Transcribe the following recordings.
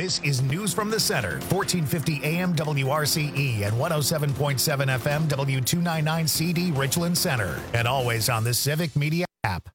This is News from the Center, 1450 AM WRCE and 107.7 FM W299 CD Richland Center, and always on the Civic Media app.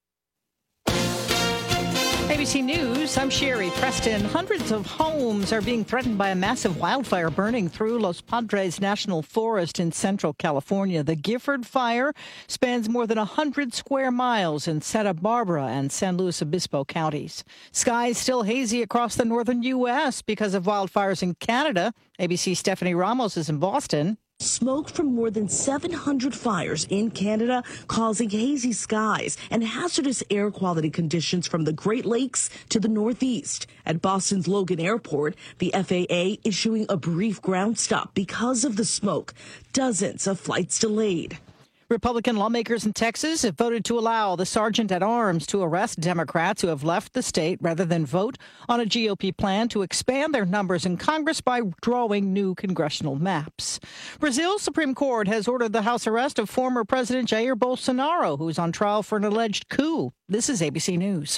ABC News, I'm Sherry Preston. Hundreds of homes are being threatened by a massive wildfire burning through Los Padres National Forest in central California. The Gifford Fire spans more than 100 square miles in Santa Barbara and San Luis Obispo counties. Skies still hazy across the northern U.S. because of wildfires in Canada. ABC's Stephanie Ramos is in Boston. Smoke from more than 700 fires in Canada causing hazy skies and hazardous air quality conditions from the Great Lakes to the Northeast. At Boston's Logan Airport, the FAA issuing a brief ground stop because of the smoke. Dozens of flights delayed. Republican lawmakers in Texas have voted to allow the sergeant-at-arms to arrest Democrats who have left the state rather than vote on a GOP plan to expand their numbers in Congress by drawing new congressional maps. Brazil's Supreme Court has ordered the house arrest of former President Jair Bolsonaro, who is on trial for an alleged coup. This is ABC News.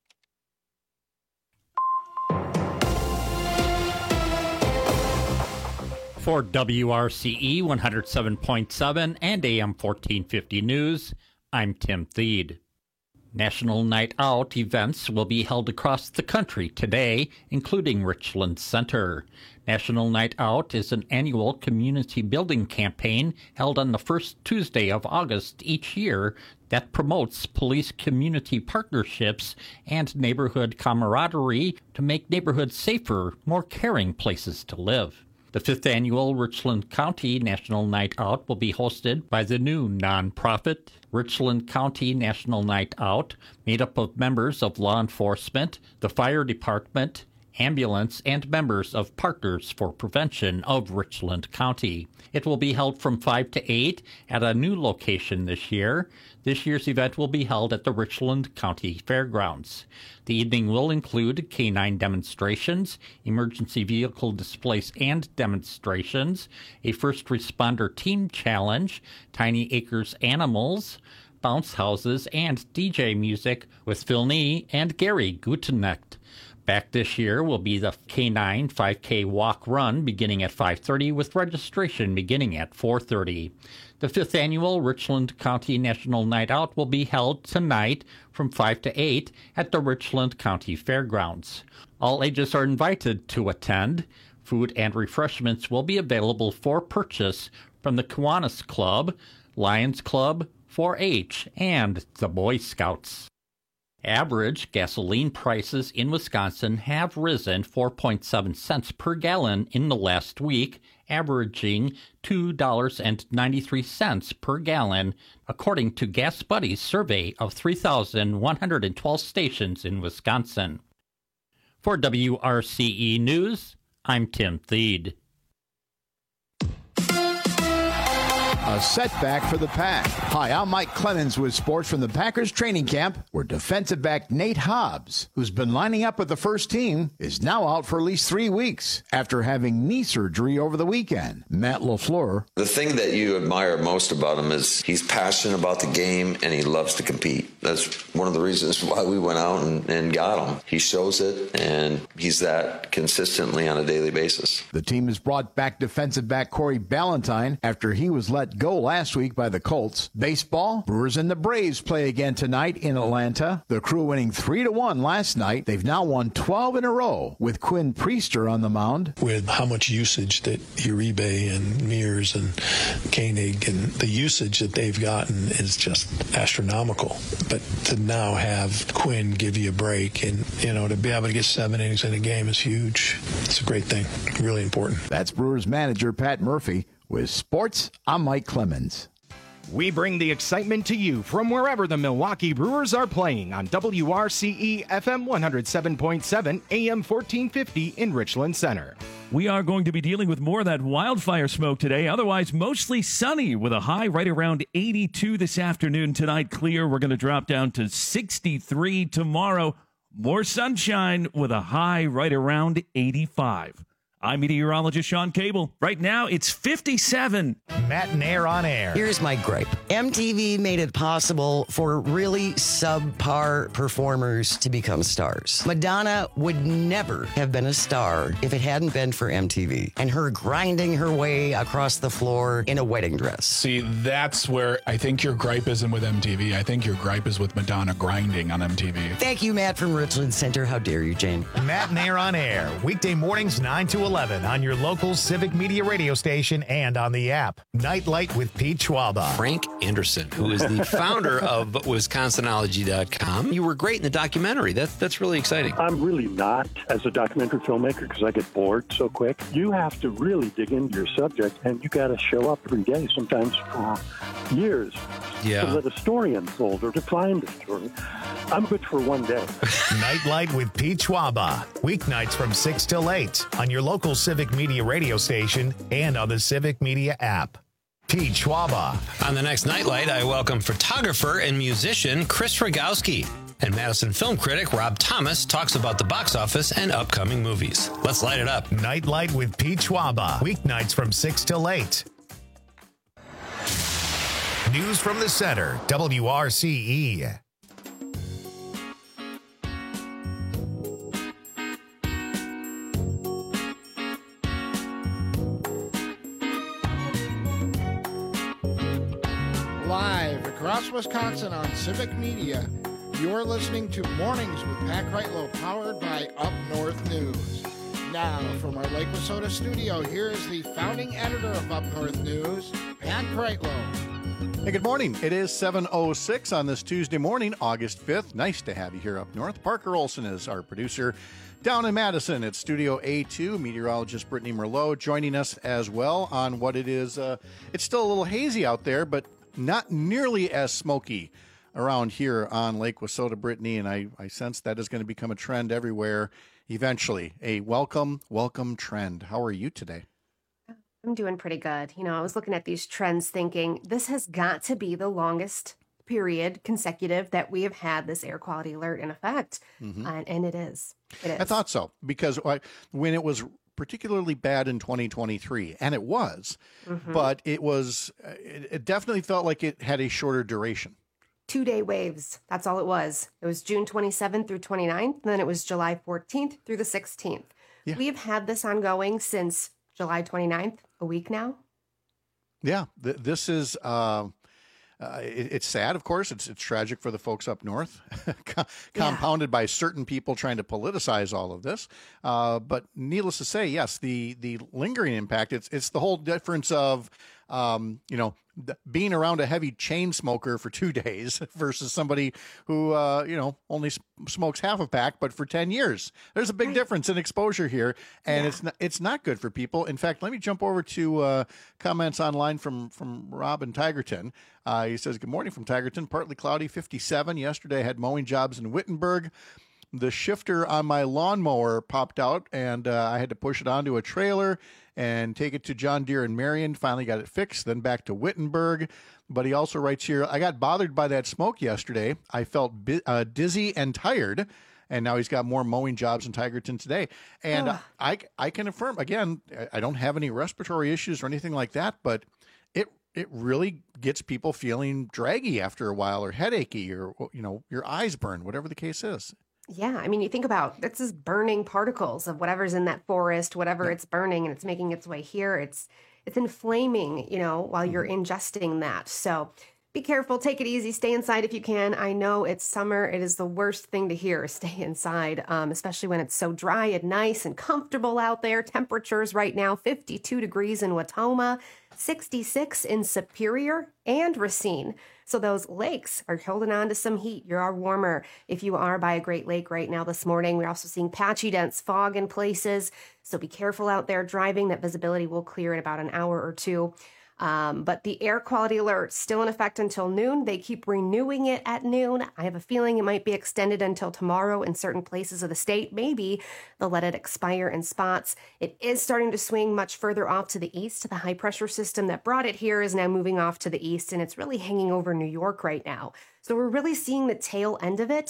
For WRCE 107.7 and AM 1450 News, I'm Tim Thede. National Night Out events will be held across the country today, including Richland Center. National Night Out is an annual community building campaign held on the first Tuesday of August each year that promotes police-community partnerships and neighborhood camaraderie to make neighborhoods safer, more caring places to live. The 5th annual Richland County National Night Out will be hosted by the new nonprofit Richland County National Night Out, made up of members of law enforcement, the fire department, ambulance, and members of Partners for Prevention of Richland County. It will be held from 5 to 8 at a new location this year. This year's event will be held at the Richland County Fairgrounds. The evening will include canine demonstrations, emergency vehicle displays and demonstrations, a first responder team challenge, Tiny Acres Animals, bounce houses, and DJ music with Phil Nee and Gary Gutenecht. Back this year will be the K9 5K Walk Run beginning at 5:30 with registration beginning at 4:30. The 5th annual Richland County National Night Out will be held tonight from 5 to 8 at the Richland County Fairgrounds. All ages are invited to attend. Food and refreshments will be available for purchase from the Kiwanis Club, Lions Club, 4-H, and the Boy Scouts. Average gasoline prices in Wisconsin have risen 4.7 cents per gallon in the last week, averaging $2.93 per gallon, according to Gas Buddy's survey of 3,112 stations in Wisconsin. For WRCE News, I'm Tim Thede. A setback for the Pack. Hi, I'm Mike Clemens with sports from the Packers training camp, where defensive back Nate Hobbs, who's been lining up with the first team, is now out for at least 3 weeks after having knee surgery over the weekend. Matt LaFleur. The thing that you admire most about him is he's passionate about the game and he loves to compete. That's one of the reasons why we went out and got him. He shows it, and he's that consistently on a daily basis. The team has brought back defensive back Corey Ballantyne after he was let go last week by the Colts. Baseball, Brewers and the Braves play again tonight in Atlanta. The Crew winning 3-1 last night. They've now won 12 in a row with Quinn Priester on the mound. With how much usage that Uribe and Mears and Koenig and the usage that they've gotten is just astronomical. But to now have Quinn give you a break and, to be able to get 7 innings in a game is huge. It's a great thing. Really important. That's Brewers manager Pat Murphy. With sports, I'm Mike Clemens. We bring the excitement to you from wherever the Milwaukee Brewers are playing on WRCE FM 107.7 AM 1450 in Richland Center. We are going to be dealing with more of that wildfire smoke today. Otherwise, mostly sunny with a high right around 82 this afternoon. Tonight, clear. We're going to drop down to 63 tomorrow. More sunshine with a high right around 85. I'm meteorologist Sean Cable. Right now, it's 57. Matt and Air on Air. Here's my gripe. MTV made it possible for really subpar performers to become stars. Madonna would never have been a star if it hadn't been for MTV and her grinding her way across the floor in a wedding dress. See, that's where I think your gripe isn't with MTV. I think your gripe is with Madonna grinding on MTV. Thank you, Matt from Richland Center. How dare you, Jane? Matt and Air on Air. Weekday mornings 9 to 11 on your local Civic Media radio station and on the app. Nightlight with Pete Schwaba. Frank Anderson, who is the founder of Wisconsinology.com. You were great in the documentary. That's really exciting. I'm really not as a documentary filmmaker because I get bored so quick. You have to really dig into your subject, and you got to show up every day, sometimes for years, to let a story unfold or to find a story. I'm good for one day. Nightlight with Pete Schwaba. Weeknights from 6 till 8 on your local Civic Media radio station and on the Civic Media app. Pete Schwaba. On the next Nightlight, I welcome photographer and musician Chris Rogowski. And Madison film critic Rob Thomas talks about the box office and upcoming movies. Let's light it up. Nightlight with Pete Schwaba. Weeknights from 6 till 8. News from the center, WRCE. Live across Wisconsin on Civic Media, you're listening to Mornings with Pat Kreitlow, powered by Up North News. Now, from our Lake Wissota studio, here is the founding editor of Up North News, Pat Kreitlow. Hey, good morning. It is 7:06 on this Tuesday morning, August 5th. Nice to have you here up north. Parker Olson is our producer. Down in Madison at Studio A2, meteorologist Brittany Merlot joining us as well on what it is. It's still a little hazy out there, but not nearly as smoky around here on Lake Wissota, Brittany, and I sense that is going to become a trend everywhere eventually. A welcome trend. How are you today? I'm doing pretty good. I was looking at these trends thinking this has got to be the longest period consecutive that we have had this air quality alert in effect. Mm-hmm. And it is. I thought so, because when it was particularly bad in 2023, and it was, but it definitely felt like it had a shorter duration. 2-day waves. That's all it was. It was June 27th through 29th, and then it was July 14th through the 16th. Yeah. We have had this ongoing since July 29th, a week now. Yeah, this is, it's sad, of course. It's tragic for the folks up north, compounded by certain people trying to politicize all of this. But needless to say, yes, the lingering impact, it's the whole difference of, being around a heavy chain smoker for 2 days versus somebody who, only smokes half a pack, but for 10 years. There's a big difference in exposure here, and it's not good for people. In fact, let me jump over to comments online from Rob in Tigerton. He says, good morning from Tigerton, partly cloudy, 57. Yesterday I had mowing jobs in Wittenberg. The shifter on my lawnmower popped out, and I had to push it onto a trailer and take it to John Deere in Marion. Finally got it fixed, then back to Wittenberg. But he also writes here, I got bothered by that smoke yesterday. I felt dizzy and tired. And now he's got more mowing jobs in Tigerton today. And I can affirm, again, I don't have any respiratory issues or anything like that, but it really gets people feeling draggy after a while, or headachy, or, your eyes burn, whatever the case is. Yeah, I mean, you think about it's just burning particles of whatever's in that forest, whatever it's burning, and it's making its way here. It's inflaming, while you're ingesting that. So be careful, take it easy, stay inside if you can. I know it's summer. It is the worst thing to hear, stay inside, especially when it's so dry and nice and comfortable out there. Temperatures right now, 52 degrees in Watoma, 66 in Superior and Racine. So those lakes are holding on to some heat. You are warmer if you are by a Great Lake right now this morning. We're also seeing patchy, dense fog in places. So be careful out there driving. That visibility will clear in about an hour or two. But the air quality alert still in effect until noon. They keep renewing it at noon. I have a feeling it might be extended until tomorrow in certain places of the state. Maybe they'll let it expire in spots. It is starting to swing much further off to the east. The high pressure system that brought it here is now moving off to the east, and it's really hanging over New York right now. So we're really seeing the tail end of it.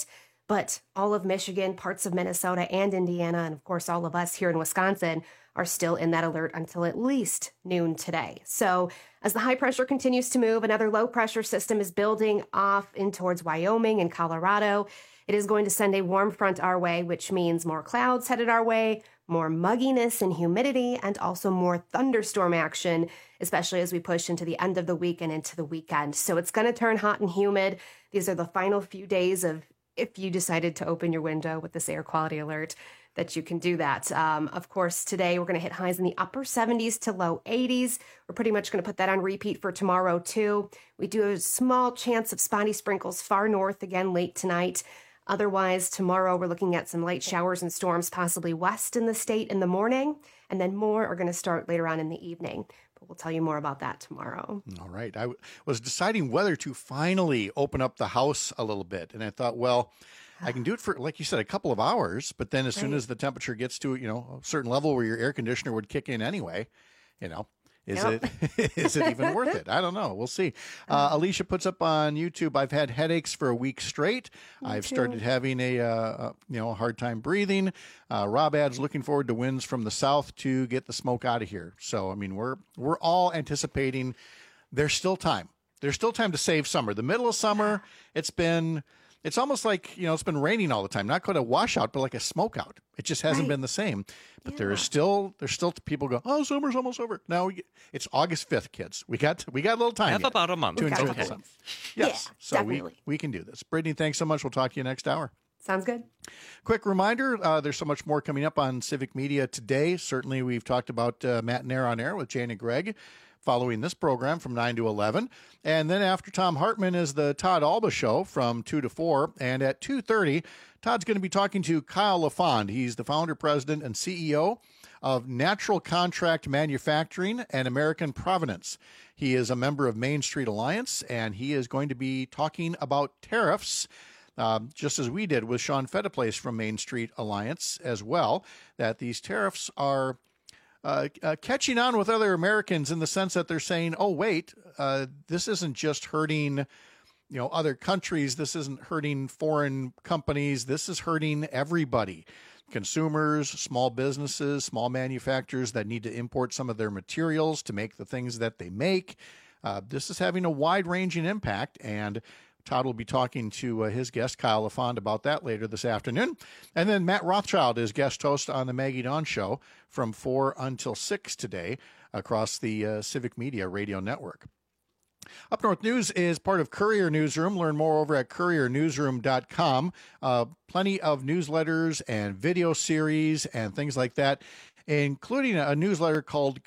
But all of Michigan, parts of Minnesota and Indiana, and of course all of us here in Wisconsin are still in that alert until at least noon today. So as the high pressure continues to move, another low pressure system is building off in towards Wyoming and Colorado. It is going to send a warm front our way, which means more clouds headed our way, more mugginess and humidity, and also more thunderstorm action, especially as we push into the end of the week and into the weekend. So it's going to turn hot and humid. These are the final few days of, if you decided to open your window with this air quality alert, that you can do that. Of course, today we're going to hit highs in the upper 70s to low 80s. We're pretty much going to put that on repeat for tomorrow, too. We do have a small chance of spotty sprinkles far north again late tonight. Otherwise, tomorrow we're looking at some light showers and storms, possibly west in the state in the morning, and then more are going to start later on in the evening. But we'll tell you more about that tomorrow. All right. I was deciding whether to finally open up the house a little bit, and I thought, well, I can do it for, like you said, a couple of hours, but then as soon as the temperature gets to, a certain level where your air conditioner would kick in anyway, is it even worth it? I don't know. We'll see. Alicia puts up on YouTube, I've had headaches for a week straight. I've started having a hard time breathing. Rob adds, looking forward to winds from the south to get the smoke out of here. So, I mean, we're all anticipating there's still time. There's still time to save summer. The middle of summer, it's almost like, it's been raining all the time. Not quite a washout, but like a smoke out. It just hasn't been the same. But there's still people go, oh, summer's almost over. Now it's August 5th, kids. We got a little time. Have about a month to enjoy the sun. Yes. So definitely. we can do this. Brittany, thanks so much. We'll talk to you next hour. Sounds good. Quick reminder, there's so much more coming up on Civic Media today. Certainly we've talked about Matt and Air on Air with Jane and Greg following this program from 9 to 11. And then after Tom Hartman is the Todd Alba Show from 2 to 4. And at 2:30, Todd's going to be talking to Kyle LaFond. He's the founder, president, and CEO of Natural Contract Manufacturing and American Provenance. He is a member of Main Street Alliance, and he is going to be talking about tariffs, just as we did with Sean Fediplace from Main Street Alliance as well, that these tariffs are catching on with other Americans in the sense that they're saying, oh, wait, this isn't just hurting, other countries. This isn't hurting foreign companies. This is hurting everybody. Consumers, small businesses, small manufacturers that need to import some of their materials to make the things that they make. This is having a wide-ranging impact, and Todd will be talking to his guest, Kyle LaFond, about that later this afternoon. And then Matt Rothschild is guest host on the Maggie Dawn Show from 4 until 6 today across the Civic Media Radio Network. Up North News is part of Courier Newsroom. Learn more over at couriernewsroom.com. Plenty of newsletters and video series and things like that, including a newsletter called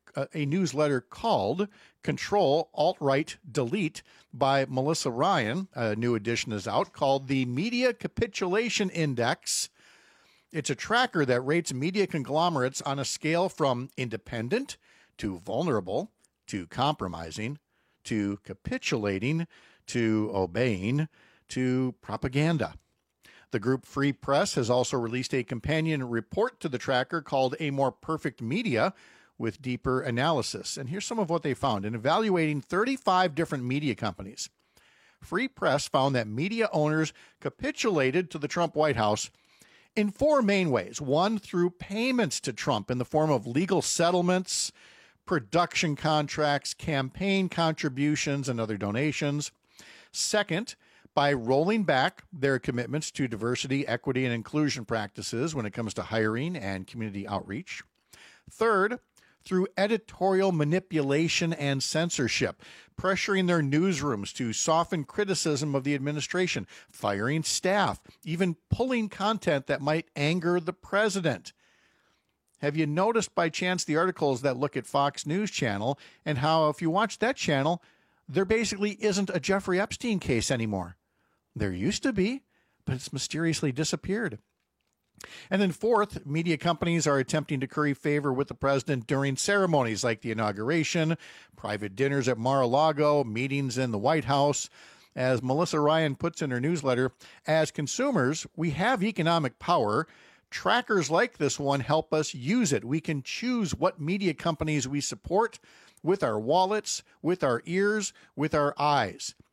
Control, Alt-Right, Delete by Melissa Ryan. A new edition is out called the Media Capitulation Index. It's a tracker that rates media conglomerates on a scale from independent to vulnerable to compromising to capitulating to obeying to propaganda. The group Free Press has also released a companion report to the tracker called A More Perfect Media, with deeper analysis. And here's some of what they found. In evaluating 35 different media companies, Free Press found that media owners capitulated to the Trump White House in 4 main ways. One, through payments to Trump in the form of legal settlements, production contracts, campaign contributions, and other donations. Second, by rolling back their commitments to diversity, equity, and inclusion practices when it comes to hiring and community outreach. Third, through editorial manipulation and censorship, pressuring their newsrooms to soften criticism of the administration, firing staff, even pulling content that might anger the president. Have you noticed by chance the articles that look at Fox News Channel and how if you watch that channel, there basically isn't a Jeffrey Epstein case anymore? There used to be, but it's mysteriously disappeared. And then fourth, media companies are attempting to curry favor with the president during ceremonies like the inauguration, private dinners at Mar-a-Lago, meetings in the White House. As Melissa Ryan puts in her newsletter, as consumers, we have economic power. Trackers like this one help us use it. We can choose what media companies we support with our wallets, with our ears, with our eyes.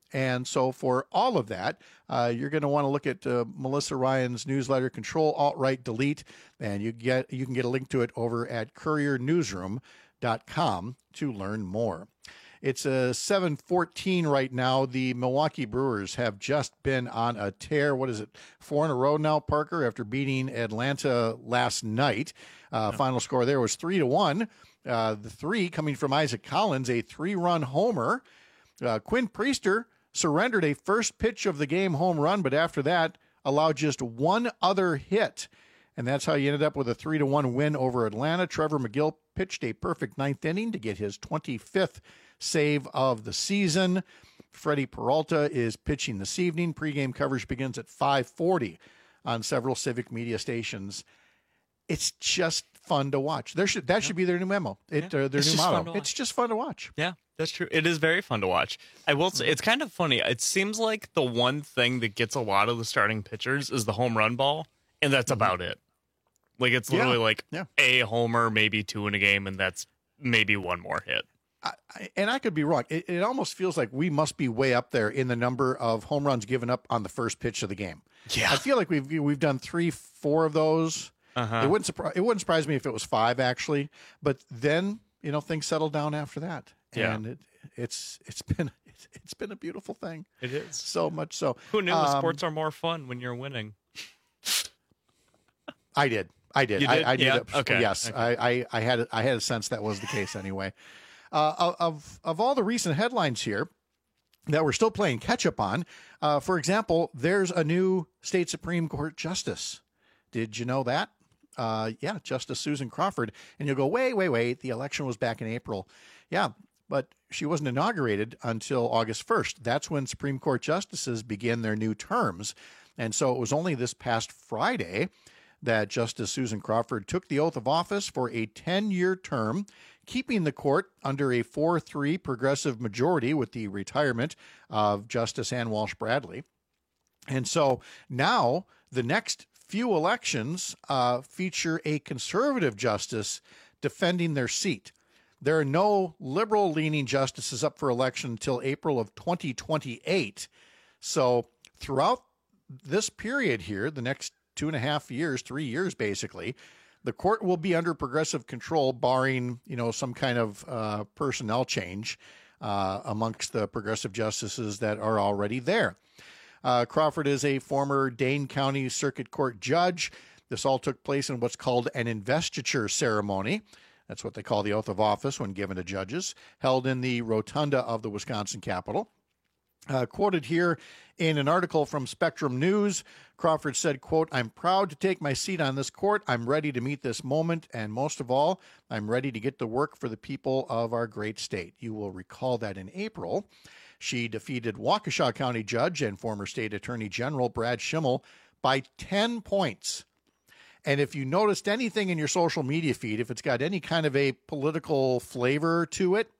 And so for all of that, you're going to want to look at Melissa Ryan's newsletter, Control, Alt, Right, Delete, and you can get a link to it over at couriernewsroom.com to learn more. It's 7:14 right now. The Milwaukee Brewers have just been on a tear. What is it, 4 in a row now, Parker, after beating Atlanta last night. Final score there was 3-1. The 3 coming from Isaac Collins, a 3-run homer. Quinn Priester surrendered a first pitch of the game home run, but after that allowed just one other hit. And that's how you ended up with a 3-1 win over Atlanta. Trevor McGill pitched a perfect 9th inning to get his 25th save of the season. Freddie Peralta is pitching this evening. Pre-game coverage begins at 5:40 on several Civic Media stations. It's just fun to watch. That should be their new memo. Their new motto. It's just fun to watch. Yeah, that's true. It is very fun to watch. I will say it's kind of funny. It seems like the one thing that gets a lot of the starting pitchers is the home run ball, and that's about it. Like it's literally a homer, maybe 2 in a game, and that's maybe one more hit. And I could be wrong. It almost feels like we must be way up there in the number of home runs given up on the first pitch of the game. Yeah, I feel like we've done 3-4 of those. It wouldn't surprise me if it was 5 actually, but then things settle down after that, and it's been a beautiful thing. It is so much so. Who knew the sports are more fun when you're winning? I did. You did? I did. Yeah? Okay. Yes, okay. I had a sense that was the case anyway. Of all the recent headlines here that we're still playing catch up on, for example, there's a new state Supreme Court justice. Did you know that? Justice Susan Crawford. And you'll go, wait. The election was back in April. Yeah, but she wasn't inaugurated until August 1st. That's when Supreme Court justices begin their new terms. And so it was only this past Friday that Justice Susan Crawford took the oath of office for a 10-year term, keeping the court under a 4-3 progressive majority with the retirement of Justice Ann Walsh Bradley. And so now the next few elections feature a conservative justice defending their seat. There are no liberal-leaning justices up for election until April of 2028. So throughout this period here, the next 2.5 years, 3 years basically, the court will be under progressive control, barring some kind of personnel change amongst the progressive justices that are already there. Crawford is a former Dane County Circuit Court judge. This all took place in what's called an investiture ceremony. That's what they call the oath of office when given to judges, held in the rotunda of the Wisconsin Capitol. Quoted here in an article from Spectrum News, Crawford said, quote, "I'm proud to take my seat on this court. I'm ready to meet this moment. And most of all, I'm ready to get to work for the people of our great state." You will recall that in April, she defeated Waukesha County Judge and former State Attorney General Brad Schimmel by 10 points. And if you noticed anything in your social media feed, if it's got any kind of a political flavor to it,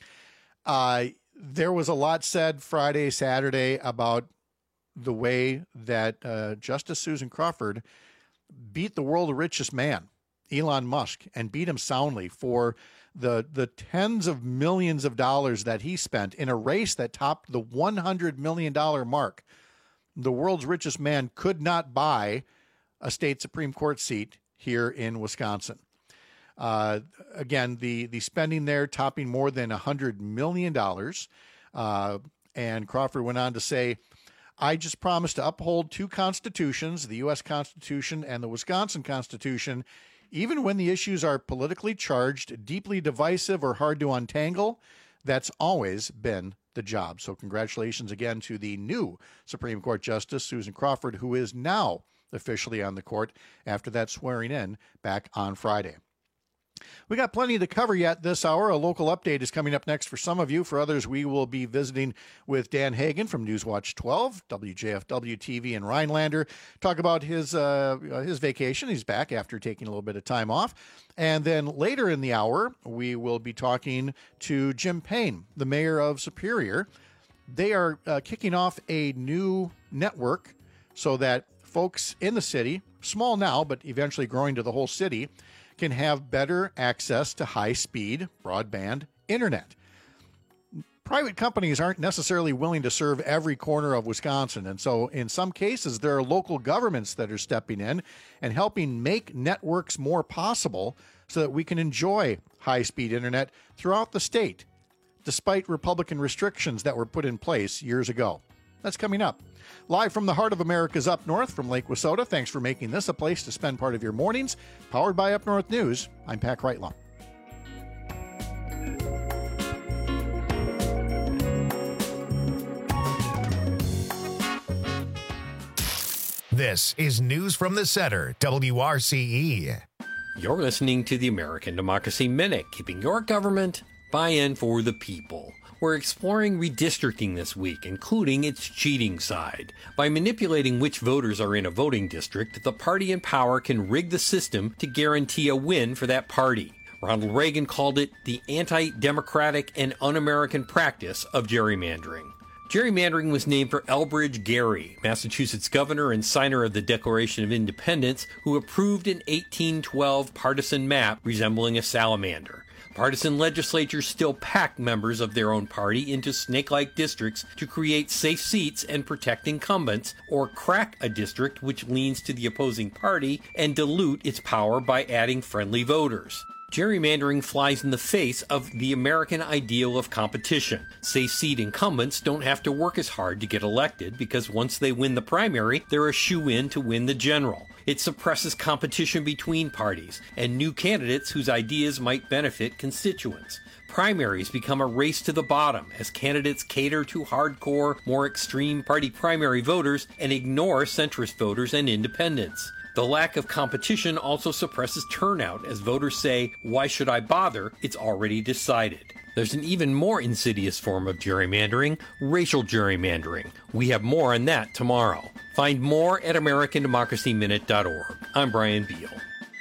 there was a lot said Friday, Saturday about the way that Justice Susan Crawford beat the world's richest man, Elon Musk, and beat him soundly for the tens of millions of dollars that he spent in a race that topped the $100 million mark. The world's richest man could not buy a state Supreme Court seat here in Wisconsin. Again, the spending there topping more than $100 million. And Crawford went on to say, "I just promised to uphold 2 constitutions, the U.S. Constitution and the Wisconsin Constitution, even when the issues are politically charged, deeply divisive, or hard to untangle. That's always been the job." So congratulations again to the new Supreme Court Justice, Susan Crawford, who is now officially on the court after that swearing in back on Friday. We got plenty to cover yet this hour. A local update is coming up next for some of you. For others, we will be visiting with Dan Hagan from Newswatch 12, WJFW TV in Rhinelander, talk about his vacation. He's back after taking a little bit of time off. And then later in the hour, we will be talking to Jim Payne, the mayor of Superior. They are kicking off a new network so that folks in the city, small now, but eventually growing to the whole city, can have better access to high-speed broadband internet. private companies aren't necessarily willing to serve every corner of Wisconsin. And so in some cases, there are local governments that are stepping in and helping make networks more possible so that we can enjoy high-speed internet throughout the state, despite Republican restrictions that were put in place years ago. That's coming up. Live from the heart of America's Up North from Lake Wissota, thanks for making this a place to spend part of your mornings. Powered by Up North News, I'm Pat Kreitlow. This is News from the Center, WRCE. You're listening to the American Democracy Minute, keeping your government buy-in for the people. We're exploring redistricting this week, including its cheating side. By manipulating which voters are in a voting district, the party in power can rig the system to guarantee a win for that party. Ronald Reagan called it the anti-democratic and un-American practice of gerrymandering. Gerrymandering was named for Elbridge Gerry, Massachusetts governor and signer of the Declaration of Independence, who approved an 1812 partisan map resembling a salamander. Partisan legislatures still pack members of their own party into snake-like districts to create safe seats and protect incumbents, or crack a district which leans to the opposing party and dilute its power by adding friendly voters. Gerrymandering flies in the face of the American ideal of competition. Safe seat incumbents don't have to work as hard to get elected because once they win the primary, they're a shoo-in to win the general. It suppresses competition between parties and new candidates whose ideas might benefit constituents. Primaries become a race to the bottom as candidates cater to hardcore, more extreme party primary voters and ignore centrist voters and independents. The lack of competition also suppresses turnout as voters say, "Why should I bother? It's already decided." There's an even more insidious form of gerrymandering, racial gerrymandering. We have more on that tomorrow. Find more at AmericanDemocracyMinute.org. I'm Brian Beal.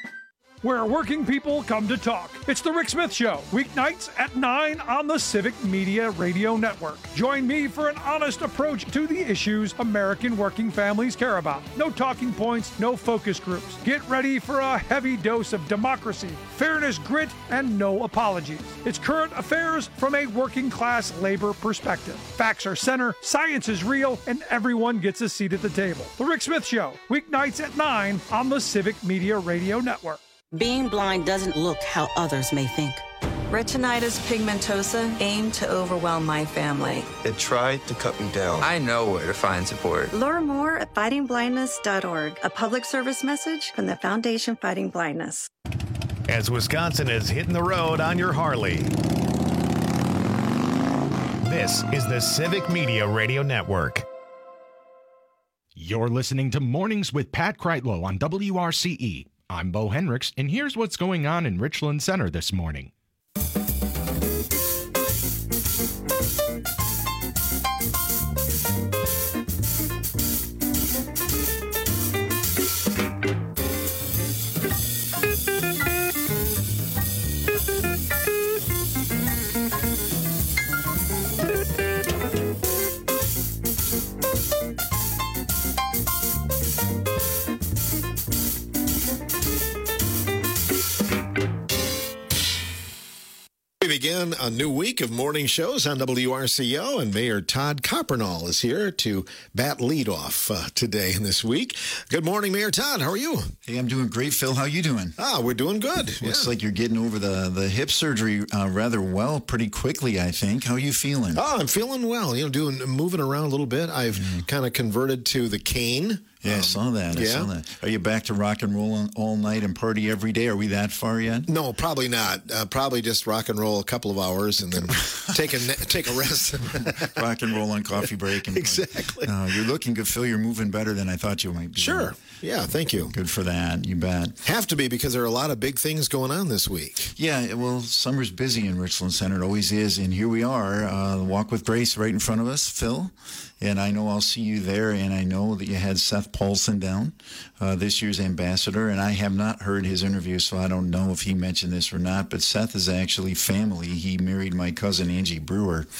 Where working people come to talk. It's The Rick Smith Show, weeknights at 9 on the Civic Media Radio Network. Join me for an honest approach to the issues American working families care about. No talking points, no focus groups. Get ready for a heavy dose of democracy, fairness, grit, and no apologies. It's current affairs from a working class labor perspective. Facts are center, science is real, and everyone gets a seat at the table. The Rick Smith Show, weeknights at 9 on the Civic Media Radio Network. Being blind doesn't look how others may think. Retinitis pigmentosa aimed to overwhelm my family. It tried to cut me down. I know where to find support. Learn more at fightingblindness.org, a public service message from the Foundation Fighting Blindness. As Wisconsin is hitting the road on your Harley, this is the Civic Media Radio Network. You're listening to Mornings with Pat Kreitlow on WRCE. I'm Bo Hendricks, and here's what's going on in Richland Center this morning. Begin a new week of morning shows on WRCO, and Mayor Todd Coppernall is here to bat leadoff today and this week. Good morning, Mayor Todd. How are you? Hey, I'm doing great, Phil. How are you doing? We're doing good. Looks like you're getting over the hip surgery rather well, pretty quickly, I think. How are you feeling? I'm feeling well. Moving around a little bit. I've kind of converted to the cane. Yeah, I saw that. Are you back to rock and roll all night and party every day? Are we that far yet? No, probably not. Probably just rock and roll a couple of hours and then take a rest. Rock and roll on coffee break. Exactly. You're looking good, Phil. You're moving better than I thought you might be. Sure. Yeah, thank you. Good for that. You bet. Have to be, because there are a lot of big things going on this week. Yeah, well, summer's busy in Richland Center. It always is. And here we are, Walk with Grace right in front of us, Phil. And I know I'll see you there, and I know that you had Seth Paulson down, this year's ambassador, and I have not heard his interview, so I don't know if he mentioned this or not, but Seth is actually family. He married my cousin Angie Brewer,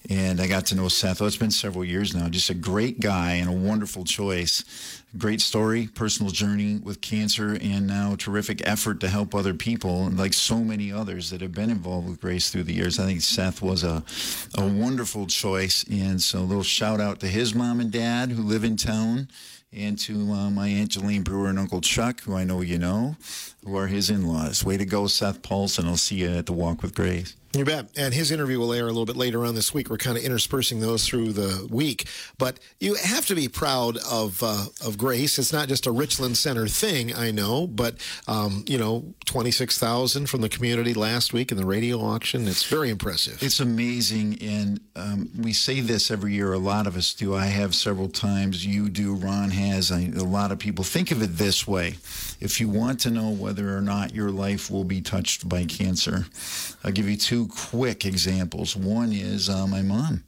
And I got to know Seth. It's been several years now. Just a great guy and a wonderful choice. Great story, personal journey with cancer, and now terrific effort to help other people, like so many others that have been involved with Grace through the years. I think Seth was a wonderful choice. And so a little shout out to his mom and dad who live in town, and to my Aunt Jolene Brewer and Uncle Chuck, who I know you know, who are his in-laws. Way to go, Seth Paulson. I'll see you at the Walk with Grace. You bet. And his interview will air a little bit later on this week. We're kind of interspersing those through the week. But you have to be proud of Grace. It's not just a Richland Center thing, I know, but, 26,000 from the community last week in the radio auction. It's very impressive. It's amazing. And we say this every year. A lot of us do. I have several times. You do. Ron has. A lot of people think of it this way. If you want to know whether or not your life will be touched by cancer, I'll give you two quick examples. One is my mom,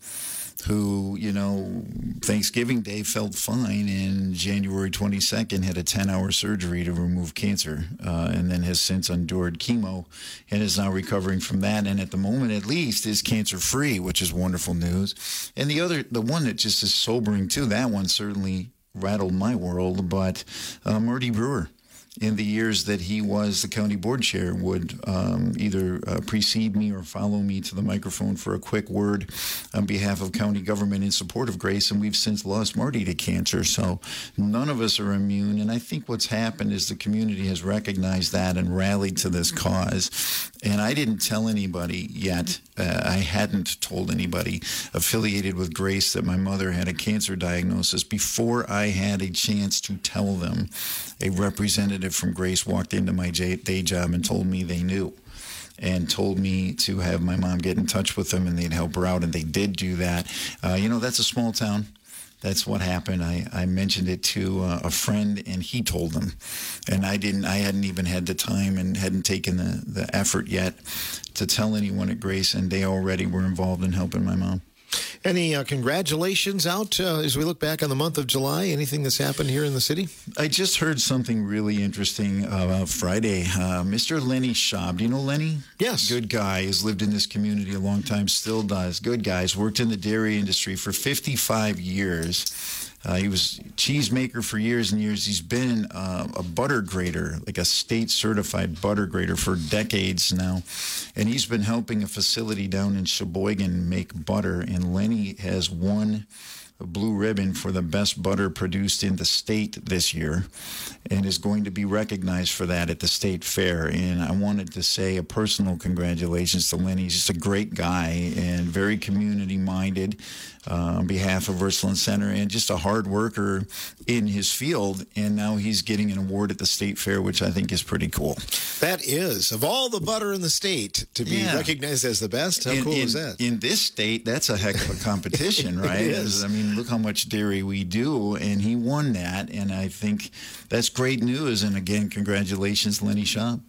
who, Thanksgiving Day felt fine, and January 22nd had a 10-hour surgery to remove cancer, and then has since endured chemo and is now recovering from that, and at the moment at least is cancer-free, which is wonderful news. And the one that just is sobering too, that one certainly rattled my world, but Marty Brewer, in the years that he was the county board chair, would either precede me or follow me to the microphone for a quick word on behalf of county government in support of Grace, and we've since lost Marty to cancer. So none of us are immune, and I think what's happened is the community has recognized that and rallied to this cause. And I didn't tell anybody yet. I hadn't told anybody affiliated with Grace that my mother had a cancer diagnosis. Before I had a chance to tell them, a representative from Grace walked into my day job and told me they knew, and told me to have my mom get in touch with them and they'd help her out, and they did do that. That's a small town. That's what happened. I mentioned it to a friend, and he told them. And I hadn't even had the time and hadn't taken the effort yet to tell anyone at Grace, and they already were involved in helping my mom. Any congratulations out as we look back on the month of July? Anything that's happened here in the city? I just heard something really interesting Friday. Mr. Lenny Schaub. Do you know Lenny? Yes. Good guy. Has lived in this community a long time, still does. Good guy. Has worked in the dairy industry for 55 years. He was cheesemaker for years and years. He's been a butter grader, like a state-certified butter grader for decades now. And he's been helping a facility down in Sheboygan make butter. And Lenny has won a blue ribbon for the best butter produced in the state this year, and is going to be recognized for that at the state fair. And I wanted to say a personal congratulations to Lenny. He's just a great guy and very community-minded on behalf of Richland Center, and just a hard worker in his field. And now he's getting an award at the state fair, which I think is pretty cool. That is. Of all the butter in the state to be recognized as the best, how cool is that? In this state, that's a heck of a competition, right? It is. I mean, look how much dairy we do, and he won that, and I think that's great news. And again, congratulations, Lenny Schaub.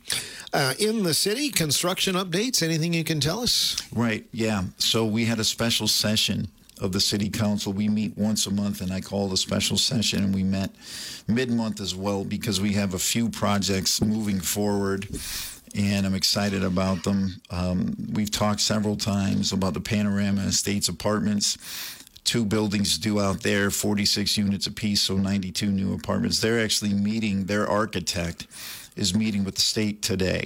In the city, construction updates, anything you can tell us? Right, yeah. So we had a special session of the city council. We meet once a month, and I called a special session, and we met mid-month as well, because we have a few projects moving forward, and I'm excited about them. We've talked several times about the Panorama Estates apartments. 2 buildings due out there, 46 units apiece, so 92 new apartments. They're actually meeting, their architect is meeting with the state today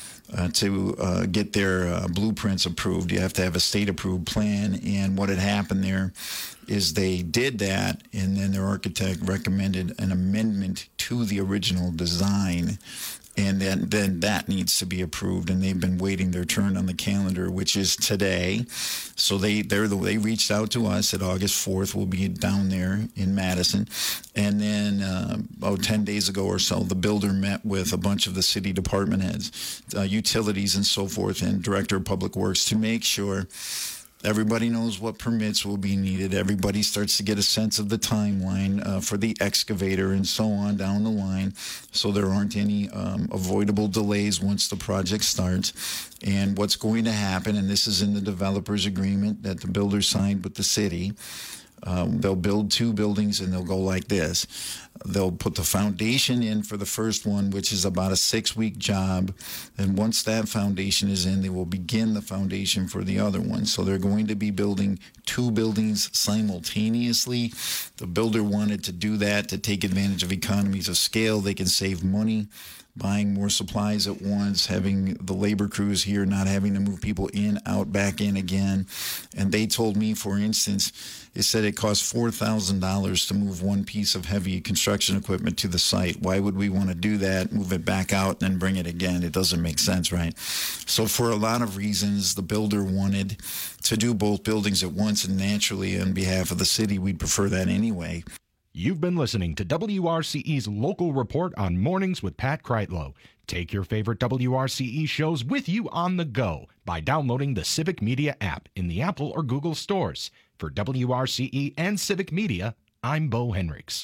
to get their blueprints approved. You have to have a state-approved plan, and what had happened there is they did that, and then their architect recommended an amendment to the original design, and then that needs to be approved, and they've been waiting their turn on the calendar, which is today. So they reached out to us at August 4th. We'll be down there in Madison. And then about 10 days ago or so, the builder met with a bunch of the city department heads, utilities and so forth, and Director of Public Works to make sure everybody knows what permits will be needed. Everybody starts to get a sense of the timeline for the excavator and so on down the line, so there aren't any avoidable delays once the project starts. And what's going to happen, and this is in the developer's agreement that the builder signed with the city, They'll build 2 buildings and they'll go like this. They'll put the foundation in for the first one, which is about a 6-week job. And once that foundation is in, they will begin the foundation for the other one. So they're going to be building 2 buildings simultaneously. The builder wanted to do that to take advantage of economies of scale. They can save money buying more supplies at once, having the labor crews here, not having to move people in, out, back in again. And they told me, for instance, it said it costs $4,000 to move one piece of heavy construction equipment to the site. Why would we want to do that, move it back out, and then bring it again? It doesn't make sense, right? So for a lot of reasons, the builder wanted to do both buildings at once, and naturally, on behalf of the city, we'd prefer that anyway. You've been listening to WRCE's Local Report on Mornings with Pat Kreitlow. Take your favorite WRCE shows with you on the go by downloading the Civic Media app in the Apple or Google stores. For WRCE and Civic Media, I'm Bo Henricks.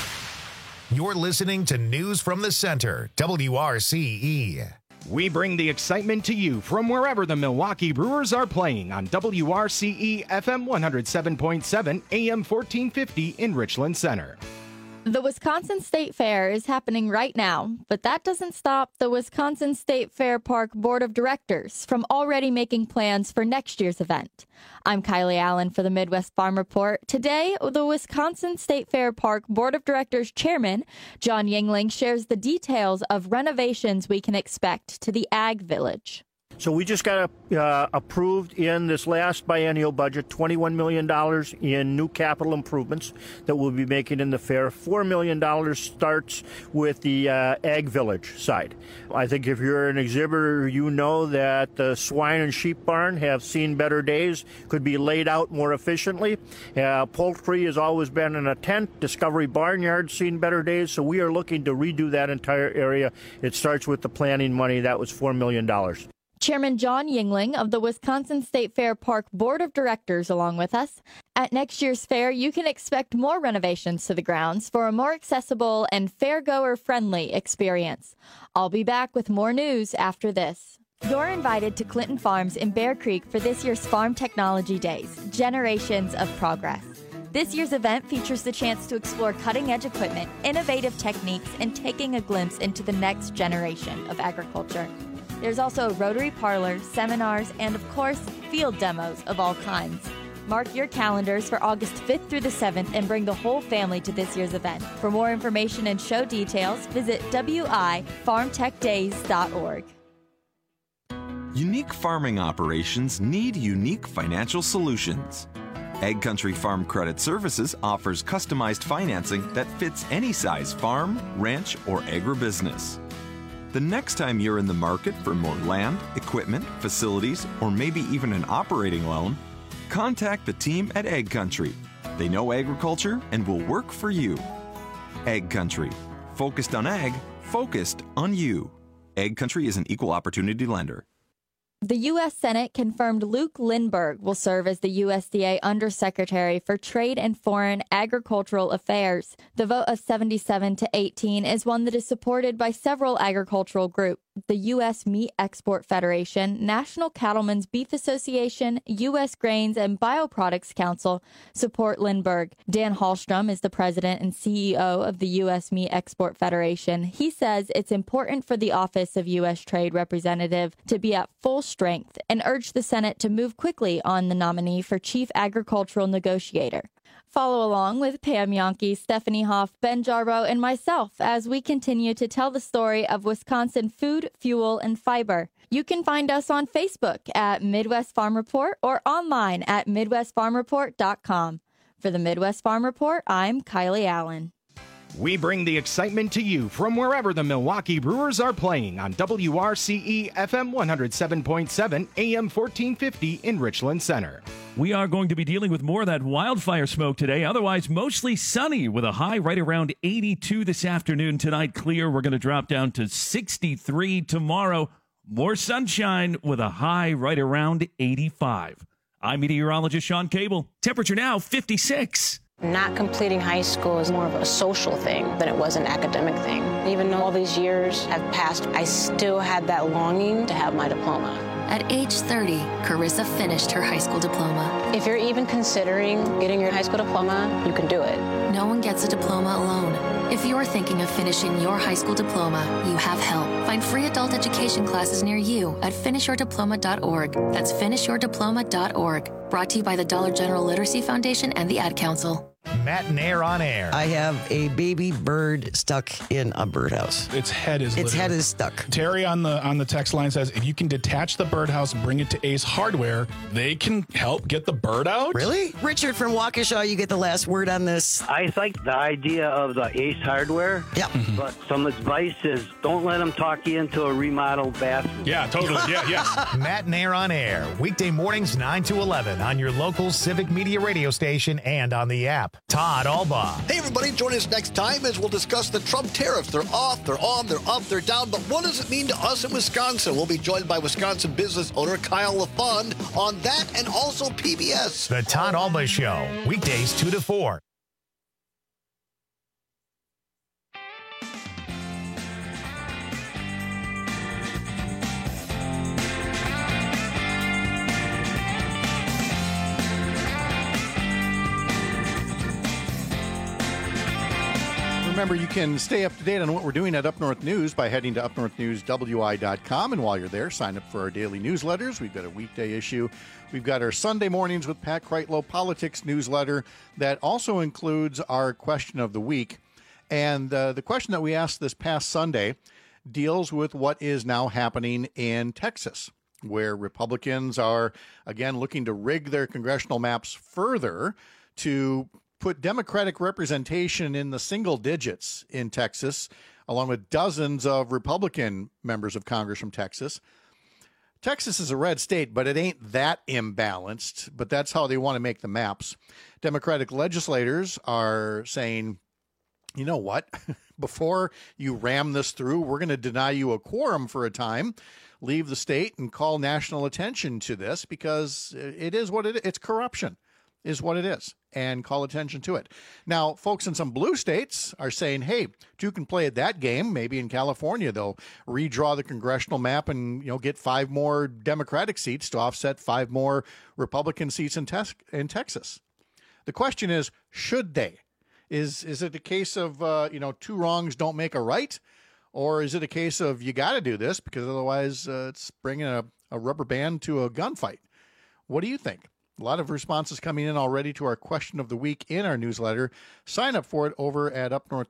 You're listening to News from the Center, WRCE. We bring the excitement to you from wherever the Milwaukee Brewers are playing on WRCE FM 107.7 AM 1450 in Richland Center. The Wisconsin State Fair is happening right now, but that doesn't stop the Wisconsin State Fair Park Board of Directors from already making plans for next year's event. I'm Kylie Allen for the Midwest Farm Report. Today, the Wisconsin State Fair Park Board of Directors Chairman, John Yingling, shares the details of renovations we can expect to the Ag Village. So we just got approved in this last biennial budget $21 million in new capital improvements that we'll be making in the fair. $4 million starts with the Ag Village side. I think if you're an exhibitor, you know that the swine and sheep barn have seen better days, could be laid out more efficiently. Poultry has always been in a tent. Discovery Barnyard's seen better days, so we are looking to redo that entire area. It starts with the planning money. That was $4 million. Chairman John Yingling of the Wisconsin State Fair Park Board of Directors along with us. At next year's fair, you can expect more renovations to the grounds for a more accessible and fairgoer-friendly experience. I'll be back with more news after this. You're invited to Clinton Farms in Bear Creek for this year's Farm Technology Days, Generations of Progress. This year's event features the chance to explore cutting-edge equipment, innovative techniques, and taking a glimpse into the next generation of agriculture. There's also a Rotary Parlor, seminars, and of course, field demos of all kinds. Mark your calendars for August 5th through the 7th and bring the whole family to this year's event. For more information and show details, visit wifarmtechdays.org. Unique farming operations need unique financial solutions. Ag Country Farm Credit Services offers customized financing that fits any size farm, ranch, or agribusiness. The next time you're in the market for more land, equipment, facilities, or maybe even an operating loan, contact the team at Ag Country. They know agriculture and will work for you. Ag Country. Focused on ag, focused on you. Ag Country is an equal opportunity lender. The U.S. Senate confirmed Luke Lindbergh will serve as the USDA Undersecretary for Trade and Foreign Agricultural Affairs. The vote of 77 to 18 is one that is supported by several agricultural groups. The U.S. Meat Export Federation, National Cattlemen's Beef Association, U.S. Grains and Bioproducts Council support Lindbergh. Dan Hallstrom is the president and CEO of the U.S. Meat Export Federation. He says it's important for the Office of U.S. Trade Representative to be at full strength and urged the Senate to move quickly on the nominee for Chief Agricultural Negotiator. Follow along with Pam Yonke, Stephanie Hoff, Ben Jarbo, and myself as we continue to tell the story of Wisconsin food, fuel, and fiber. You can find us on Facebook at Midwest Farm Report or online at MidwestFarmReport.com. For the Midwest Farm Report, I'm Kylie Allen. We bring the excitement to you from wherever the Milwaukee Brewers are playing on WRCE FM 107.7 AM 1450 in Richland Center. We are going to be dealing with more of that wildfire smoke today. Otherwise, mostly sunny with a high right around 82 this afternoon. Tonight, clear. We're going to drop down to 63 tomorrow. More sunshine with a high right around 85. I'm meteorologist Sean Cable. Temperature now 56. Not completing high school is more of a social thing than it was an academic thing. Even though all these years have passed, I still had that longing to have my diploma. At age 30, Carissa finished her high school diploma. If you're even considering getting your high school diploma, you can do it. No one gets a diploma alone. If you're thinking of finishing your high school diploma, you have help. Find free adult education classes near you at finishyourdiploma.org. That's finishyourdiploma.org. Brought to you by the Dollar General Literacy Foundation and the Ad Council. Matt and Air on Air. I have a baby bird stuck in a birdhouse. Its head is stuck. Terry on the text line says, if you can detach the birdhouse and bring it to Ace Hardware, they can help get the bird out. Really? Richard from Waukesha, you get the last word on this. I like the idea of the Ace Hardware. Yeah. But some advice is don't let them talk you into a remodeled bathroom. Yeah, totally. Yeah. Matt and Air on Air. Weekday mornings 9 to 11 on your local Civic Media radio station and on the app. Todd Alba. Hey, everybody, join us next time as we'll discuss the Trump tariffs. They're off, they're on, they're up, they're down. But what does it mean to us in Wisconsin? We'll be joined by Wisconsin business owner Kyle LaFond on that and also PBS. The Todd Alba Show. Weekdays 2 to 4. Remember, you can stay up to date on what we're doing at Up North News by heading to upnorthnewswi.com. And while you're there, sign up for our daily newsletters. We've got a weekday issue. We've got our Sunday mornings with Pat Kreitlow politics newsletter that also includes our question of the week. And the question that we asked this past Sunday deals with what is now happening in Texas, where Republicans are, again, looking to rig their congressional maps further to put Democratic representation in the single digits in Texas, along with dozens of Republican members of Congress from Texas. Texas is a red state, but it ain't that imbalanced, but that's how they want to make the maps. Democratic legislators are saying, you know what, before you ram this through, we're going to deny you a quorum for a time, leave the state and call national attention to this because it is what it is. It's corruption is what it is, and call attention to it. Now, folks in some blue states are saying, hey, two can play at that game. Maybe in California, they'll redraw the congressional map and, get 5 more Democratic seats to offset 5 more Republican seats in Texas. The question is, should they? Is it a case of, 2 wrongs don't make a right? Or is it a case of you got to do this because otherwise it's bringing a rubber band to a gunfight? What do you think? A lot of responses coming in already to our question of the week in our newsletter. Sign up for it over at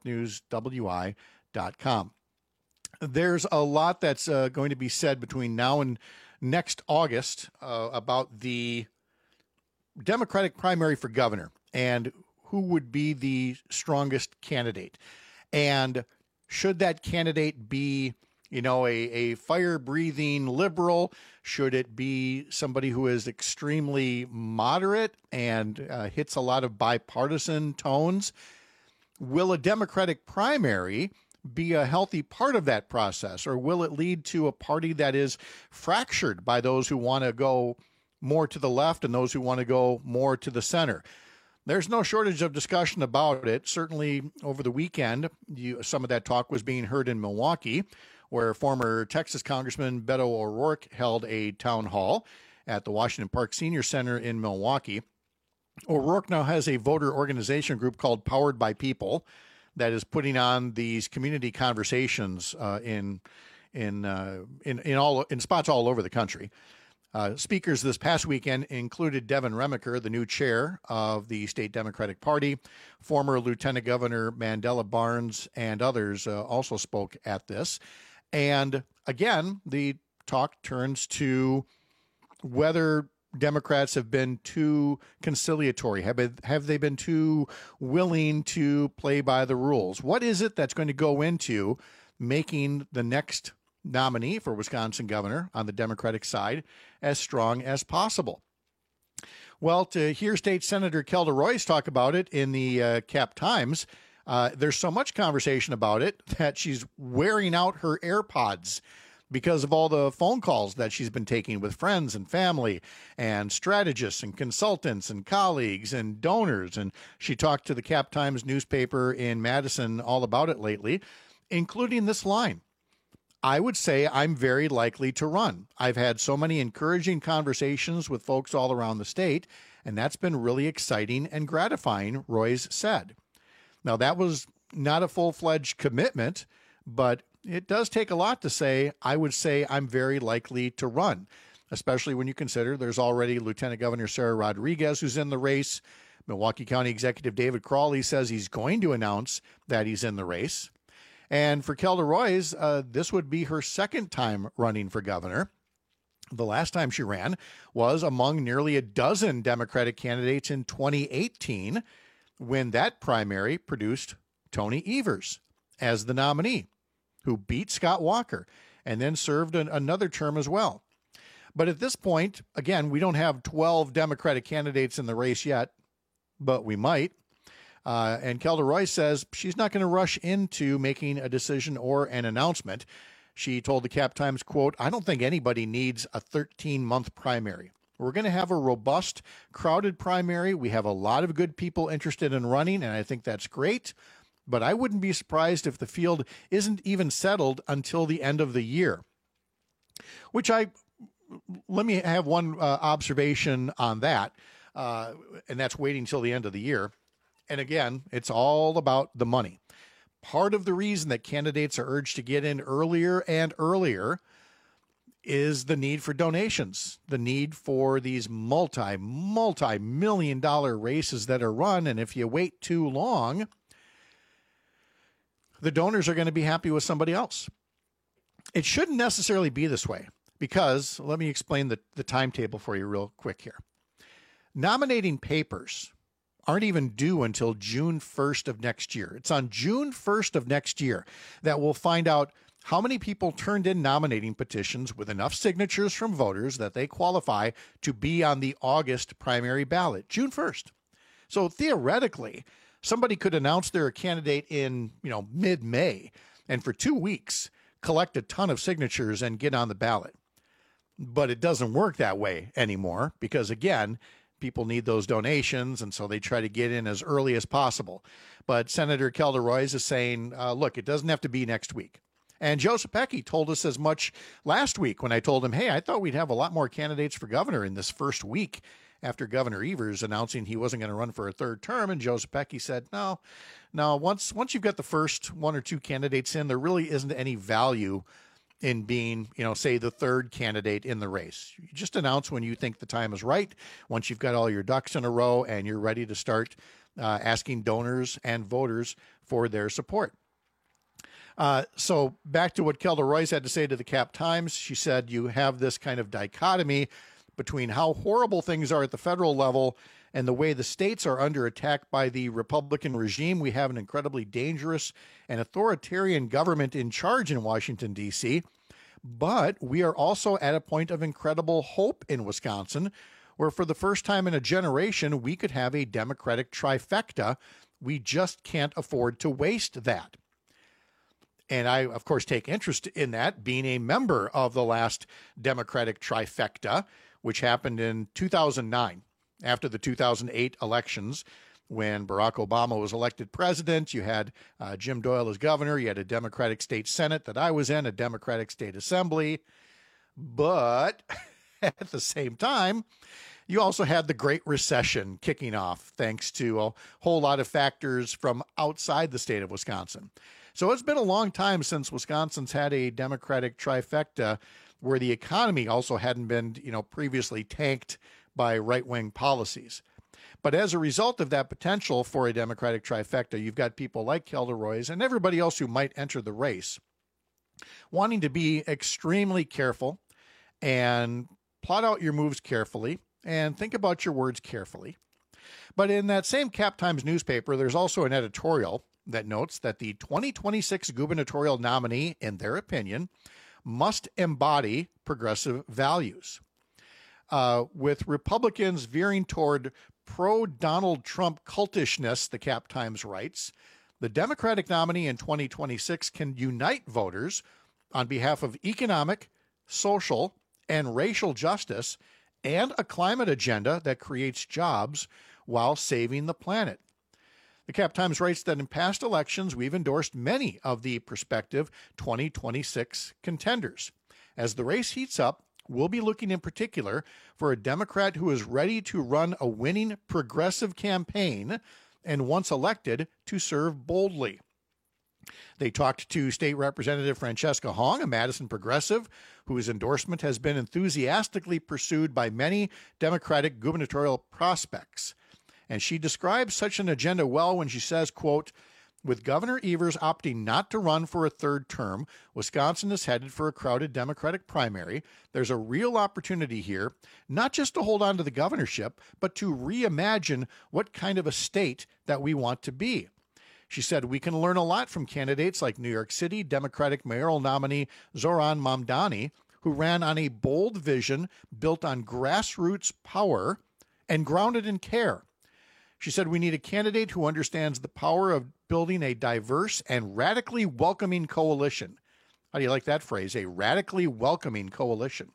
upnorthnewswi.com. There's a lot that's going to be said between now and next August about the Democratic primary for governor and who would be the strongest candidate. And should that candidate be a fire-breathing liberal? Should it be somebody who is extremely moderate and hits a lot of bipartisan tones? Will a Democratic primary be a healthy part of that process, or will it lead to a party that is fractured by those who want to go more to the left and those who want to go more to the center? There's no shortage of discussion about it. Certainly over the weekend, some of that talk was being heard in Milwaukee, where former Texas Congressman Beto O'Rourke held a town hall at the Washington Park Senior Center in Milwaukee. O'Rourke now has a voter organization group called Powered by People that is putting on these community conversations in spots all over the country. Speakers this past weekend included Devin Remiker, the new chair of the state Democratic Party. Former Lieutenant Governor Mandela Barnes and others also spoke at this. And again, the talk turns to whether Democrats have been too conciliatory. Have they been too willing to play by the rules? What is it that's going to go into making the next nominee for Wisconsin governor on the Democratic side as strong as possible? Well, to hear State Senator Kelda Royce talk about it in the Cap Times, there's so much conversation about it that she's wearing out her AirPods. because of all the phone calls that she's been taking with friends and family and strategists and consultants and colleagues and donors. And she talked to the Cap Times newspaper in Madison all about it lately, including this line. I would say I'm very likely to run. I've had so many encouraging conversations with folks all around the state, and that's been really exciting and gratifying, Royce said. Now, that was not a full-fledged commitment, but it does take a lot to say, I would say I'm very likely to run, especially when you consider there's already Lieutenant Governor Sarah Rodriguez who's in the race. Milwaukee County Executive David Crowley says he's going to announce that he's in the race. And for Kelda Roys, this would be her second time running for governor. The last time she ran was among nearly a dozen Democratic candidates in 2018, when that primary produced Tony Evers as the nominee, who beat Scott Walker and then served another term as well. But at this point, again, we don't have 12 Democratic candidates in the race yet, but we might. And Kelda Roys says she's not going to rush into making a decision or an announcement. She told the Cap Times, quote, I don't think anybody needs a 13-month primary. We're going to have a robust, crowded primary. We have a lot of good people interested in running, and I think that's great. But I wouldn't be surprised if the field isn't even settled until the end of the year. Let me have one observation on that, and that's waiting till the end of the year. And again, it's all about the money. Part of the reason that candidates are urged to get in earlier and earlier is the need for donations, the need for these multi-million-dollar races that are run. And if you wait too long, the donors are going to be happy with somebody else. It shouldn't necessarily be this way because, let me explain the timetable for you real quick here. Nominating papers aren't even due until June 1st of next year. It's on June 1st of next year that we'll find out how many people turned in nominating petitions with enough signatures from voters that they qualify to be on the August primary ballot, June 1st. So theoretically, somebody could announce they're a candidate in, mid-May, and for 2 weeks collect a ton of signatures and get on the ballot. But it doesn't work that way anymore because, again, people need those donations, and so they try to get in as early as possible. But Senator Kelda Roys is saying, look, it doesn't have to be next week. And Joe Zepecki told us as much last week when I told him, hey, I thought we'd have a lot more candidates for governor in this first week after Governor Evers announcing he wasn't going to run for a third term. And Joe Zepecki said, no, once you've got the first one or two candidates in, there really isn't any value in being, say, the third candidate in the race. You just announce when you think the time is right, once you've got all your ducks in a row and you're ready to start asking donors and voters for their support. So back to what Kelda Roys had to say to the Cap Times. She said you have this kind of dichotomy between how horrible things are at the federal level and the way the states are under attack by the Republican regime. We have an incredibly dangerous and authoritarian government in charge in Washington, D.C., but we are also at a point of incredible hope in Wisconsin, where for the first time in a generation, we could have a Democratic trifecta. We just can't afford to waste that. And I, of course, take interest in that, being a member of the last Democratic trifecta, which happened in 2009, after the 2008 elections, when Barack Obama was elected president. You had Jim Doyle as governor. You had a Democratic state Senate that I was in, a Democratic state assembly. But at the same time, you also had the Great Recession kicking off, thanks to a whole lot of factors from outside the state of Wisconsin. So it's been a long time since Wisconsin's had a Democratic trifecta where the economy also hadn't been, previously tanked by right-wing policies. But as a result of that potential for a Democratic trifecta, you've got people like Kelda Roys and everybody else who might enter the race wanting to be extremely careful and plot out your moves carefully and think about your words carefully. But in that same Cap Times newspaper, there's also an editorial that notes that the 2026 gubernatorial nominee, in their opinion, must embody progressive values. With Republicans veering toward pro-Donald Trump cultishness, the Cap Times writes, the Democratic nominee in 2026 can unite voters on behalf of economic, social, and racial justice and a climate agenda that creates jobs while saving the planet. The Cap Times writes that in past elections, we've endorsed many of the prospective 2026 contenders. As the race heats up, we'll be looking in particular for a Democrat who is ready to run a winning progressive campaign and, once elected, to serve boldly. They talked to State Representative Francesca Hong, a Madison progressive, whose endorsement has been enthusiastically pursued by many Democratic gubernatorial prospects. And she describes such an agenda well when she says, quote, with Governor Evers opting not to run for a third term, Wisconsin is headed for a crowded Democratic primary. There's a real opportunity here, not just to hold on to the governorship, but to reimagine what kind of a state that we want to be. She said, we can learn a lot from candidates like New York City Democratic mayoral nominee Zohran Mamdani, who ran on a bold vision built on grassroots power and grounded in care. She said, we need a candidate who understands the power of building a diverse and radically welcoming coalition. How do you like that phrase? A radically welcoming coalition.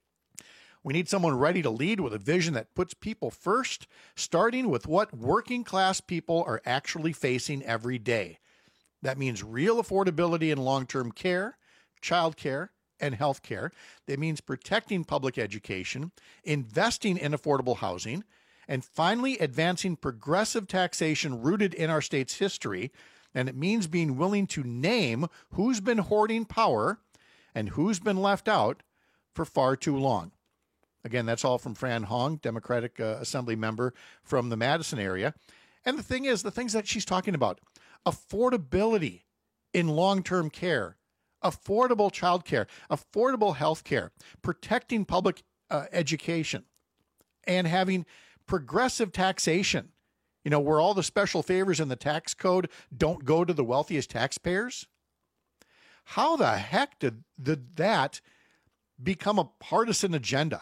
We need someone ready to lead with a vision that puts people first, starting with what working class people are actually facing every day. That means real affordability in long-term care, child care, and health care. That means protecting public education, investing in affordable housing, and finally advancing progressive taxation rooted in our state's history. And it means being willing to name who's been hoarding power and who's been left out for far too long. Again, that's all from Fran Hong, Democratic Assembly member from the Madison area. And the thing is, the things that she's talking about, affordability in long-term care, affordable child care, affordable health care, protecting public education, and having progressive taxation, you know, where all the special favors in the tax code don't go to the wealthiest taxpayers. How the heck did that become a partisan agenda?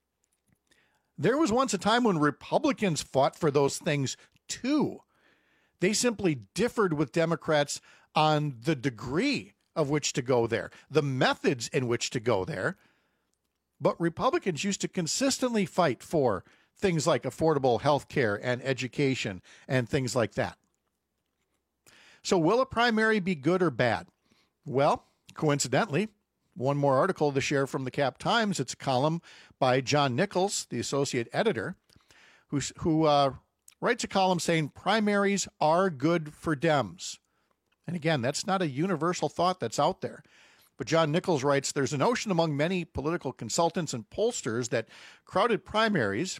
There was once a time when Republicans fought for those things too. They simply differed with Democrats on the degree of which to go there, the methods in which to go there. But Republicans used to consistently fight for things like affordable health care and education and things like that. So will a primary be good or bad? Well, coincidentally, one more article to share from the Cap Times. It's a column by John Nichols, the associate editor, who writes a column saying primaries are good for Dems. And again, that's not a universal thought that's out there. But John Nichols writes, there's a notion among many political consultants and pollsters that crowded primaries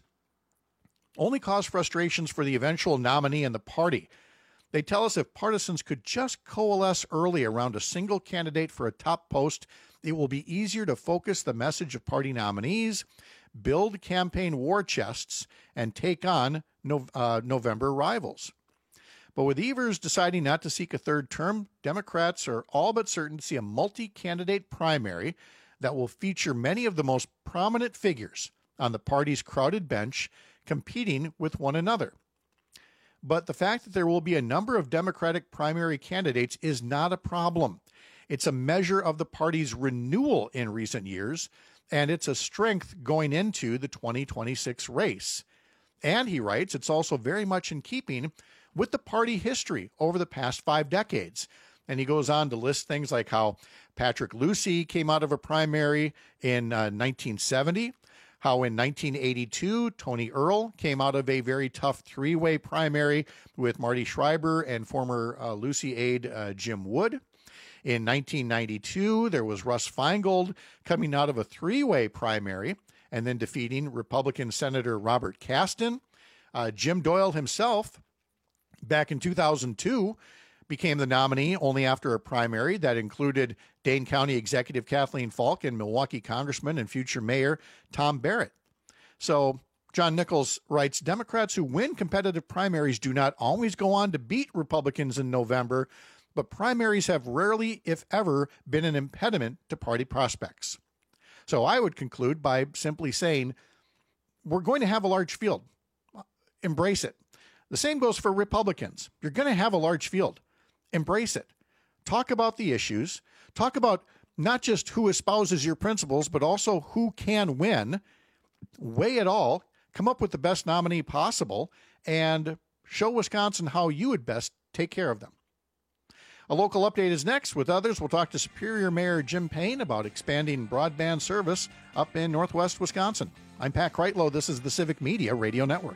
only cause frustrations for the eventual nominee and the party. They tell us if partisans could just coalesce early around a single candidate for a top post, it will be easier to focus the message of party nominees, build campaign war chests, and take on November rivals. But with Evers deciding not to seek a third term, Democrats are all but certain to see a multi-candidate primary that will feature many of the most prominent figures on the party's crowded bench competing with one another. But the fact that there will be a number of Democratic primary candidates is not a problem. It's a measure of the party's renewal in recent years, and it's a strength going into the 2026 race. And he writes, it's also very much in keeping with the party history over the past 5 decades. And he goes on to list things like how Patrick Lucey came out of a primary in 1970, how in 1982, Tony Earl came out of a very tough three-way primary with Marty Schreiber and former Lucey aide Jim Wood. In 1992, there was Russ Feingold coming out of a three-way primary and then defeating Republican Senator Robert Kasten. Jim Doyle himself, back in 2002, became the nominee only after a primary that included Dane County Executive Kathleen Falk and Milwaukee Congressman and future Mayor Tom Barrett. So John Nichols writes, Democrats who win competitive primaries do not always go on to beat Republicans in November, but primaries have rarely, if ever, been an impediment to party prospects. So I would conclude by simply saying, we're going to have a large field. Embrace it. The same goes for Republicans. You're going to have a large field. Embrace it. Talk about the issues. Talk about not just who espouses your principles, but also who can win. Weigh it all, come up with the best nominee possible, and show Wisconsin how you would best take care of them. A local update is next. With others, we'll talk to Superior Mayor Jim Payne about expanding broadband service up in northwest Wisconsin. I'm Pat Kreitlow. This is the Civic Media Radio Network.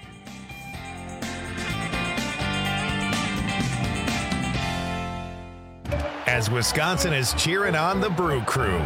As Wisconsin is cheering on the Brew Crew.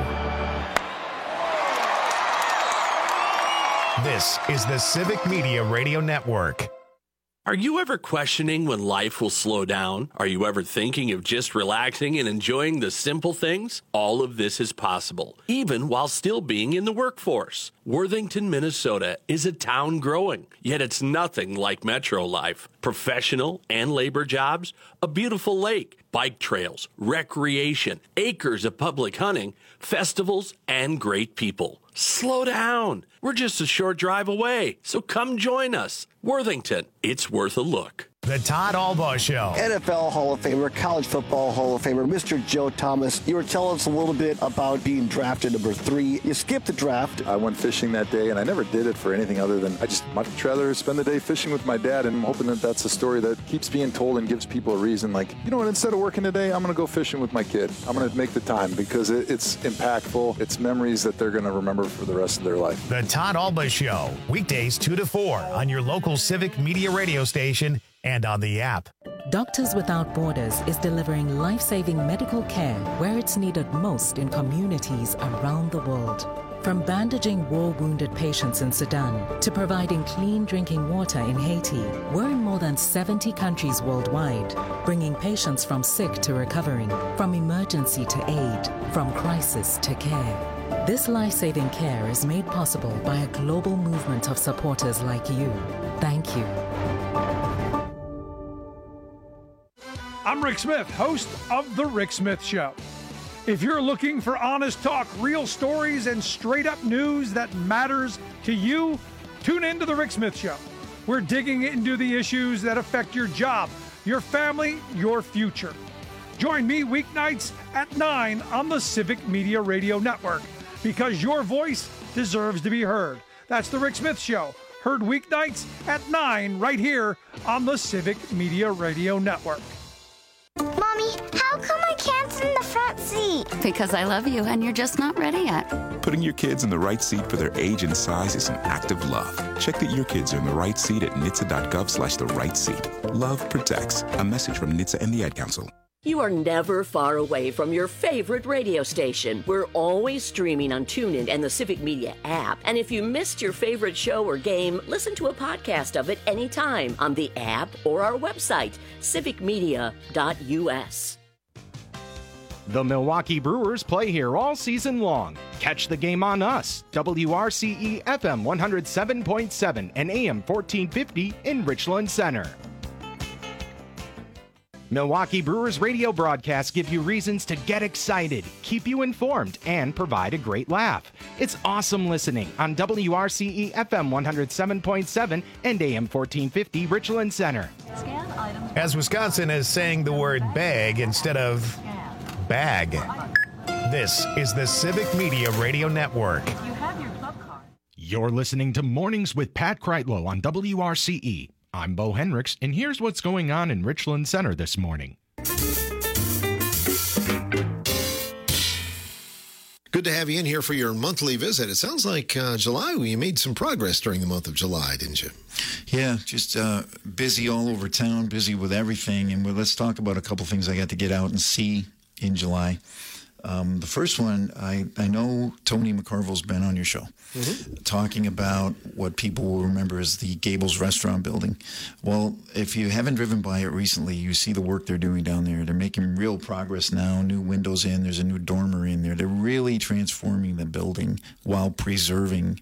This is the Civic Media Radio Network. Are you ever questioning when life will slow down? Are you ever thinking of just relaxing and enjoying the simple things? All of this is possible, even while still being in the workforce. Worthington, Minnesota is a town growing, yet it's nothing like metro life. Professional and labor jobs, a beautiful lake, bike trails, recreation, acres of public hunting, festivals, and great people. Slow down. We're just a short drive away, so come join us. Worthington, it's worth a look. The Todd Albaugh Show. NFL Hall of Famer, college football Hall of Famer, Mr. Joe Thomas. You were telling us a little bit about being drafted number 3. You skipped the draft. I went fishing that day, and I never did it for anything other than I just much rather spend the day fishing with my dad, and I'm hoping that that's a story that keeps being told and gives people a reason. Like, you know what, instead of working today, I'm going to go fishing with my kid. I'm going to make the time because it's impactful. It's memories that they're going to remember for the rest of their life. The Todd Albaugh Show, weekdays 2 to 4 on your local Civic Media radio station and on the app. Doctors Without Borders is delivering life-saving medical care where it's needed most in communities around the world. From bandaging war-wounded patients in Sudan to providing clean drinking water in Haiti, we're in more than 70 countries worldwide, bringing patients from sick to recovering, from emergency to aid, from crisis to care. This life-saving care is made possible by a global movement of supporters like you. Thank you. I'm Rick Smith, host of The Rick Smith Show. If you're looking for honest talk, real stories, and straight-up news that matters to you, tune in to The Rick Smith Show. We're digging into the issues that affect your job, your family, your future. Join me weeknights at 9 on the Civic Media Radio Network, because your voice deserves to be heard. That's The Rick Smith Show, heard weeknights at 9 right here on the Civic Media Radio Network. Mommy, how come I can't sit in the front seat? Because I love you and you're just not ready yet. Putting your kids in the right seat for their age and size is an act of love. Check that your kids are in the right seat at NHTSA.gov/the-right-seat. Love protects. A message from NHTSA and the Ad Council. You are never far away from your favorite radio station. We're always streaming on TuneIn and the Civic Media app. And if you missed your favorite show or game, listen to a podcast of it anytime on the app or our website, civicmedia.us. The Milwaukee Brewers play here all season long. Catch the game on us, WRCE FM 107.7 and AM 1450 in Richland Center. Milwaukee Brewers radio broadcasts give you reasons to get excited, keep you informed, and provide a great laugh. It's awesome listening on WRCE FM 107.7 and AM 1450 Richland Center. As Wisconsin is saying the word bag instead of bag. This is the Civic Media Radio Network. You're listening to Mornings with Pat Kreitlow on WRCE. I'm Bo Hendricks, and here's what's going on in Richland Center this morning. Good to have you in here for your monthly visit. It sounds like July, you made some progress during the month of July, didn't you? Yeah, just busy all over town, busy with everything. And let's talk about a couple things I got to get out and see in July. The first one, I know Tony McCarville's been on your show talking about what people will remember as the Gables Restaurant building. Well, if you haven't driven by it recently, you see the work they're doing down there. They're making real progress now, new windows in, there's a new dormery in there. They're really transforming the building while preserving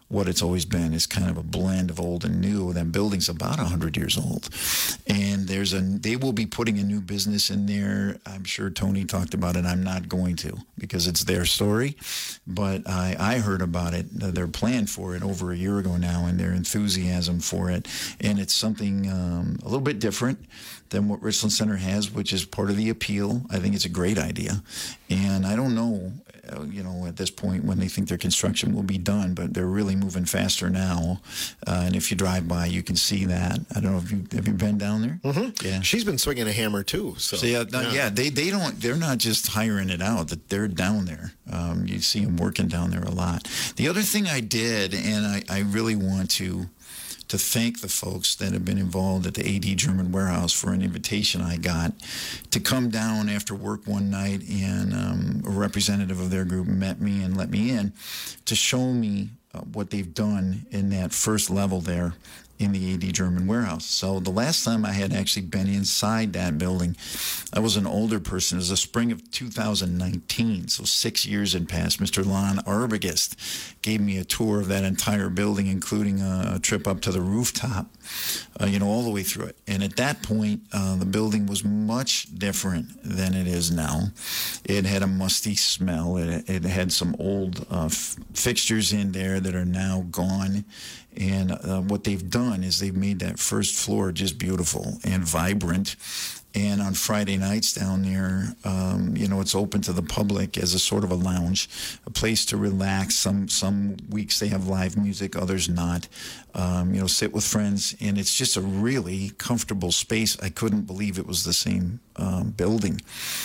what it's always been. It's kind of a blend of old and new. That building's about 100 years old. And they will be putting a new business in there. I'm sure Tony talked about it. I'm not going to because it's their story. But I heard about it, their plan for it over a year ago now, and their enthusiasm for it. And it's something a little bit different than what Richland Center has, which is part of the appeal. I think it's a great idea. And I don't know, at this point when they think their construction will be done, but they're really moving faster now. And if you drive by, you can see that. I don't know if have you been down there? Mm-hmm. Yeah. She's been swinging a hammer too. So they're not just hiring it out, that they're down there. You see them working down there a lot. The other thing I did, and I really want to thank the folks that have been involved at the AD German Warehouse for an invitation I got to come down after work one night, and a representative of their group met me and let me in to show me what they've done in that first level there in the AD German Warehouse. So the last time I had actually been inside that building, I was an older person. It was the spring of 2019, so 6 years had passed. Mr. Lon Arbogast gave me a tour of that entire building, including a trip up to the rooftop, all the way through it. And at that point, the building was much different than it is now. It had a musty smell. It had some old fixtures in there that are now gone. And what they've done is they've made that first floor just beautiful and vibrant. And on Friday nights down there, it's open to the public as a sort of a lounge, a place to relax. Some weeks they have live music, others not. Sit with friends, and it's just a really comfortable space. I couldn't believe it was the same building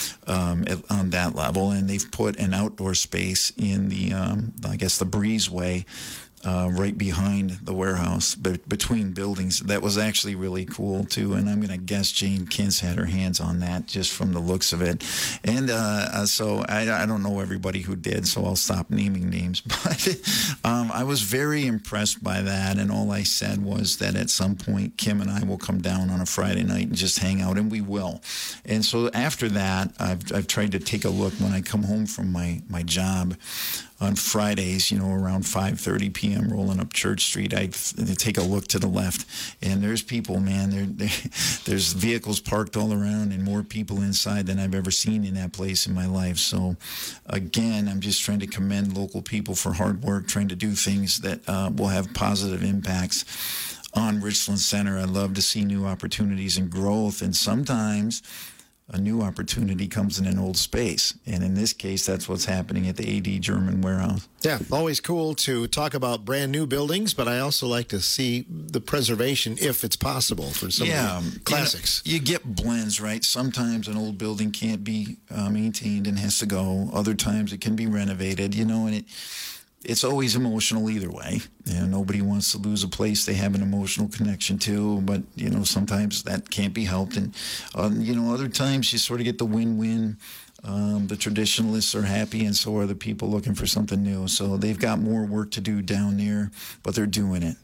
on that level. And they've put an outdoor space in the breezeway. Right behind the warehouse, but between buildings. That was actually really cool, too. And I'm going to guess Jane Kintz had her hands on that just from the looks of it. And so I don't know everybody who did, so I'll stop naming names. But I was very impressed by that. And all I said was that at some point, Kim and I will come down on a Friday night and just hang out, and we will. And so after that, I've tried to take a look when I come home from my job. On Fridays, around 5:30 p.m., rolling up Church Street, I take a look to the left, and there's people, man. There's vehicles parked all around and more people inside than I've ever seen in that place in my life. So, again, I'm just trying to commend local people for hard work, trying to do things that will have positive impacts on Richland Center. I love to see new opportunities and growth, and sometimes a new opportunity comes in an old space. And in this case, that's what's happening at the AD German Warehouse. Yeah, always cool to talk about brand new buildings, but I also like to see the preservation, if it's possible, for some of the classics. You get blends, right? Sometimes an old building can't be maintained and has to go. Other times it can be renovated, and it's always emotional either way. Nobody wants to lose a place they have an emotional connection to, but, sometimes that can't be helped. And, other times you sort of get the win-win. The traditionalists are happy, and so are the people looking for something new. So they've got more work to do down there, but they're doing it.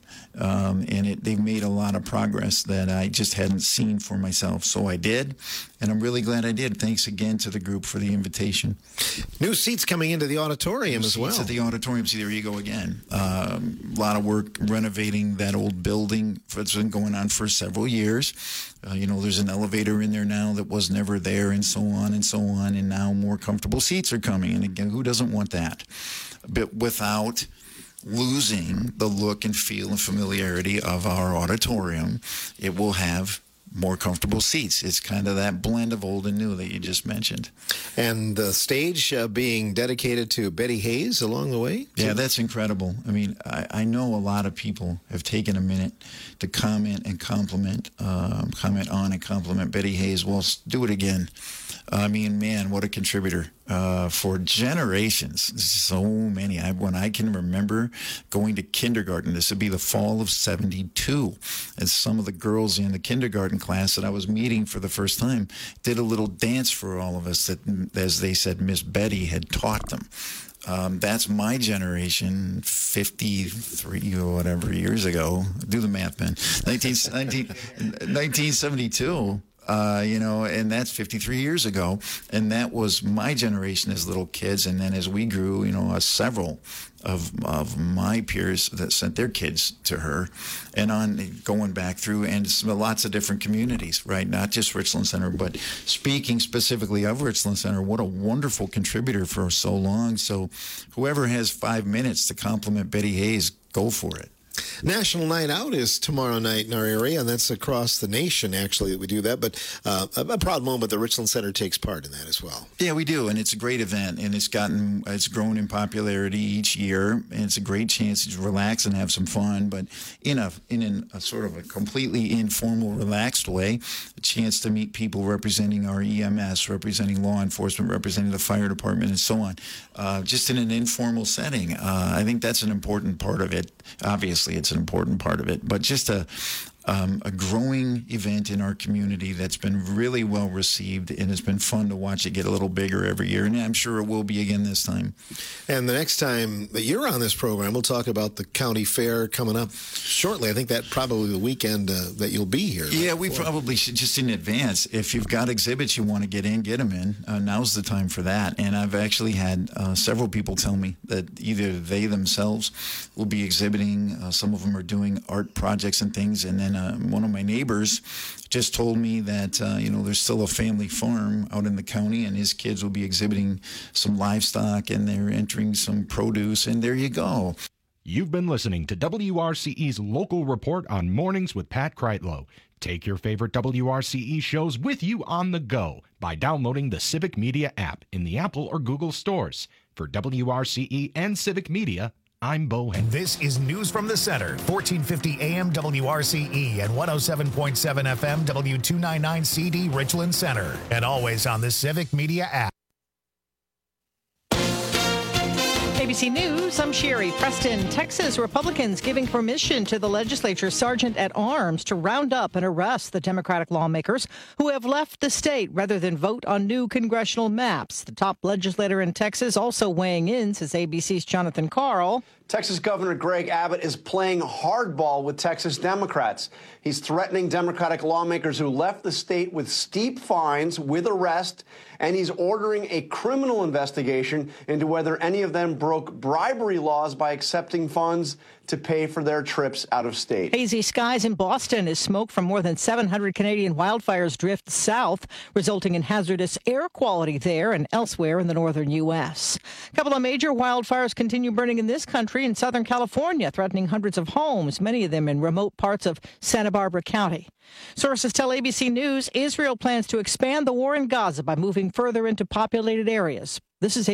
They've made a lot of progress that I just hadn't seen for myself. So I did, and I'm really glad I did. Thanks again to the group for the invitation. New seats coming into the auditorium as well. Seats at the auditorium. See, there you go again. A lot of work renovating that old building. It's been going on for several years. There's an elevator in there now that was never there, and so on and so on. And now more comfortable seats are coming. And again, who doesn't want that? But without losing the look and feel and familiarity of our auditorium, it will have more comfortable seats. It's kind of that blend of old and new that you just mentioned. And the stage being dedicated to Betty Hayes along the way? Yeah, that's incredible. I mean, I know a lot of people have taken a minute to comment and compliment Betty Hayes. Well, do it again. I mean, man, what a contributor for generations. So many. When I can remember going to kindergarten, this would be the fall of '72, and some of the girls in the kindergarten class that I was meeting for the first time did a little dance for all of us that, as they said, Miss Betty had taught them. That's my generation, 53 or whatever years ago. Do the math, man. 1972. and that's 53 years ago. And that was my generation as little kids. And then as we grew, several of my peers that sent their kids to her, and on going back through, and lots of different communities, right? Not just Richland Center, but speaking specifically of Richland Center, what a wonderful contributor for so long. So whoever has 5 minutes to compliment Betty Hayes, go for it. National Night Out is tomorrow night in our area, and that's across the nation, actually, that we do that. But a proud moment, the Richland Center takes part in that as well. Yeah, we do, and it's a great event, and it's grown in popularity each year, and it's a great chance to relax and have some fun, but in a sort of a completely informal, relaxed way, a chance to meet people representing our EMS, representing law enforcement, representing the fire department, and so on, just in an informal setting. I think that's an important part of it. Obviously, it's an important part of it, but just a growing event in our community that's been really well received, and it's been fun to watch it get a little bigger every year, and I'm sure it will be again this time. And the next time that you're on this program, we'll talk about the county fair coming up shortly. I think that probably the weekend that you'll be here. Yeah, we probably should, just in advance, if you've got exhibits you want to get in, get them in. Now's the time for that. And I've actually had several people tell me that either they themselves will be exhibiting, some of them are doing art projects and things, and then one of my neighbors just told me that, there's still a family farm out in the county, and his kids will be exhibiting some livestock, and they're entering some produce, and there you go. You've been listening to WRCE's Local Report on Mornings with Pat Kreitlow. Take your favorite WRCE shows with you on the go by downloading the Civic Media app in the Apple or Google stores. For WRCE and Civic Media, I'm Bo Henry. This is News from the Center, 1450 AM WRCE and 107.7 FM W299 CD Richland Center, and always on the Civic Media app. ABC News, I'm Sherry. Preston, Texas Republicans giving permission to the legislature sergeant at arms to round up and arrest the Democratic lawmakers who have left the state rather than vote on new congressional maps. The top legislator in Texas also weighing in, says ABC's Jonathan Karl. Texas Governor Greg Abbott is playing hardball with Texas Democrats. He's threatening Democratic lawmakers who left the state with steep fines, with arrest, and he's ordering a criminal investigation into whether any of them broke bribery laws by accepting funds to pay for their trips out of state. Hazy skies in Boston as smoke from more than 700 Canadian wildfires drift south, resulting in hazardous air quality there and elsewhere in the northern U.S. A couple of major wildfires continue burning in this country in Southern California, threatening hundreds of homes, many of them in remote parts of Santa Barbara County. Sources tell ABC News Israel plans to expand the war in Gaza by moving further into populated areas. This is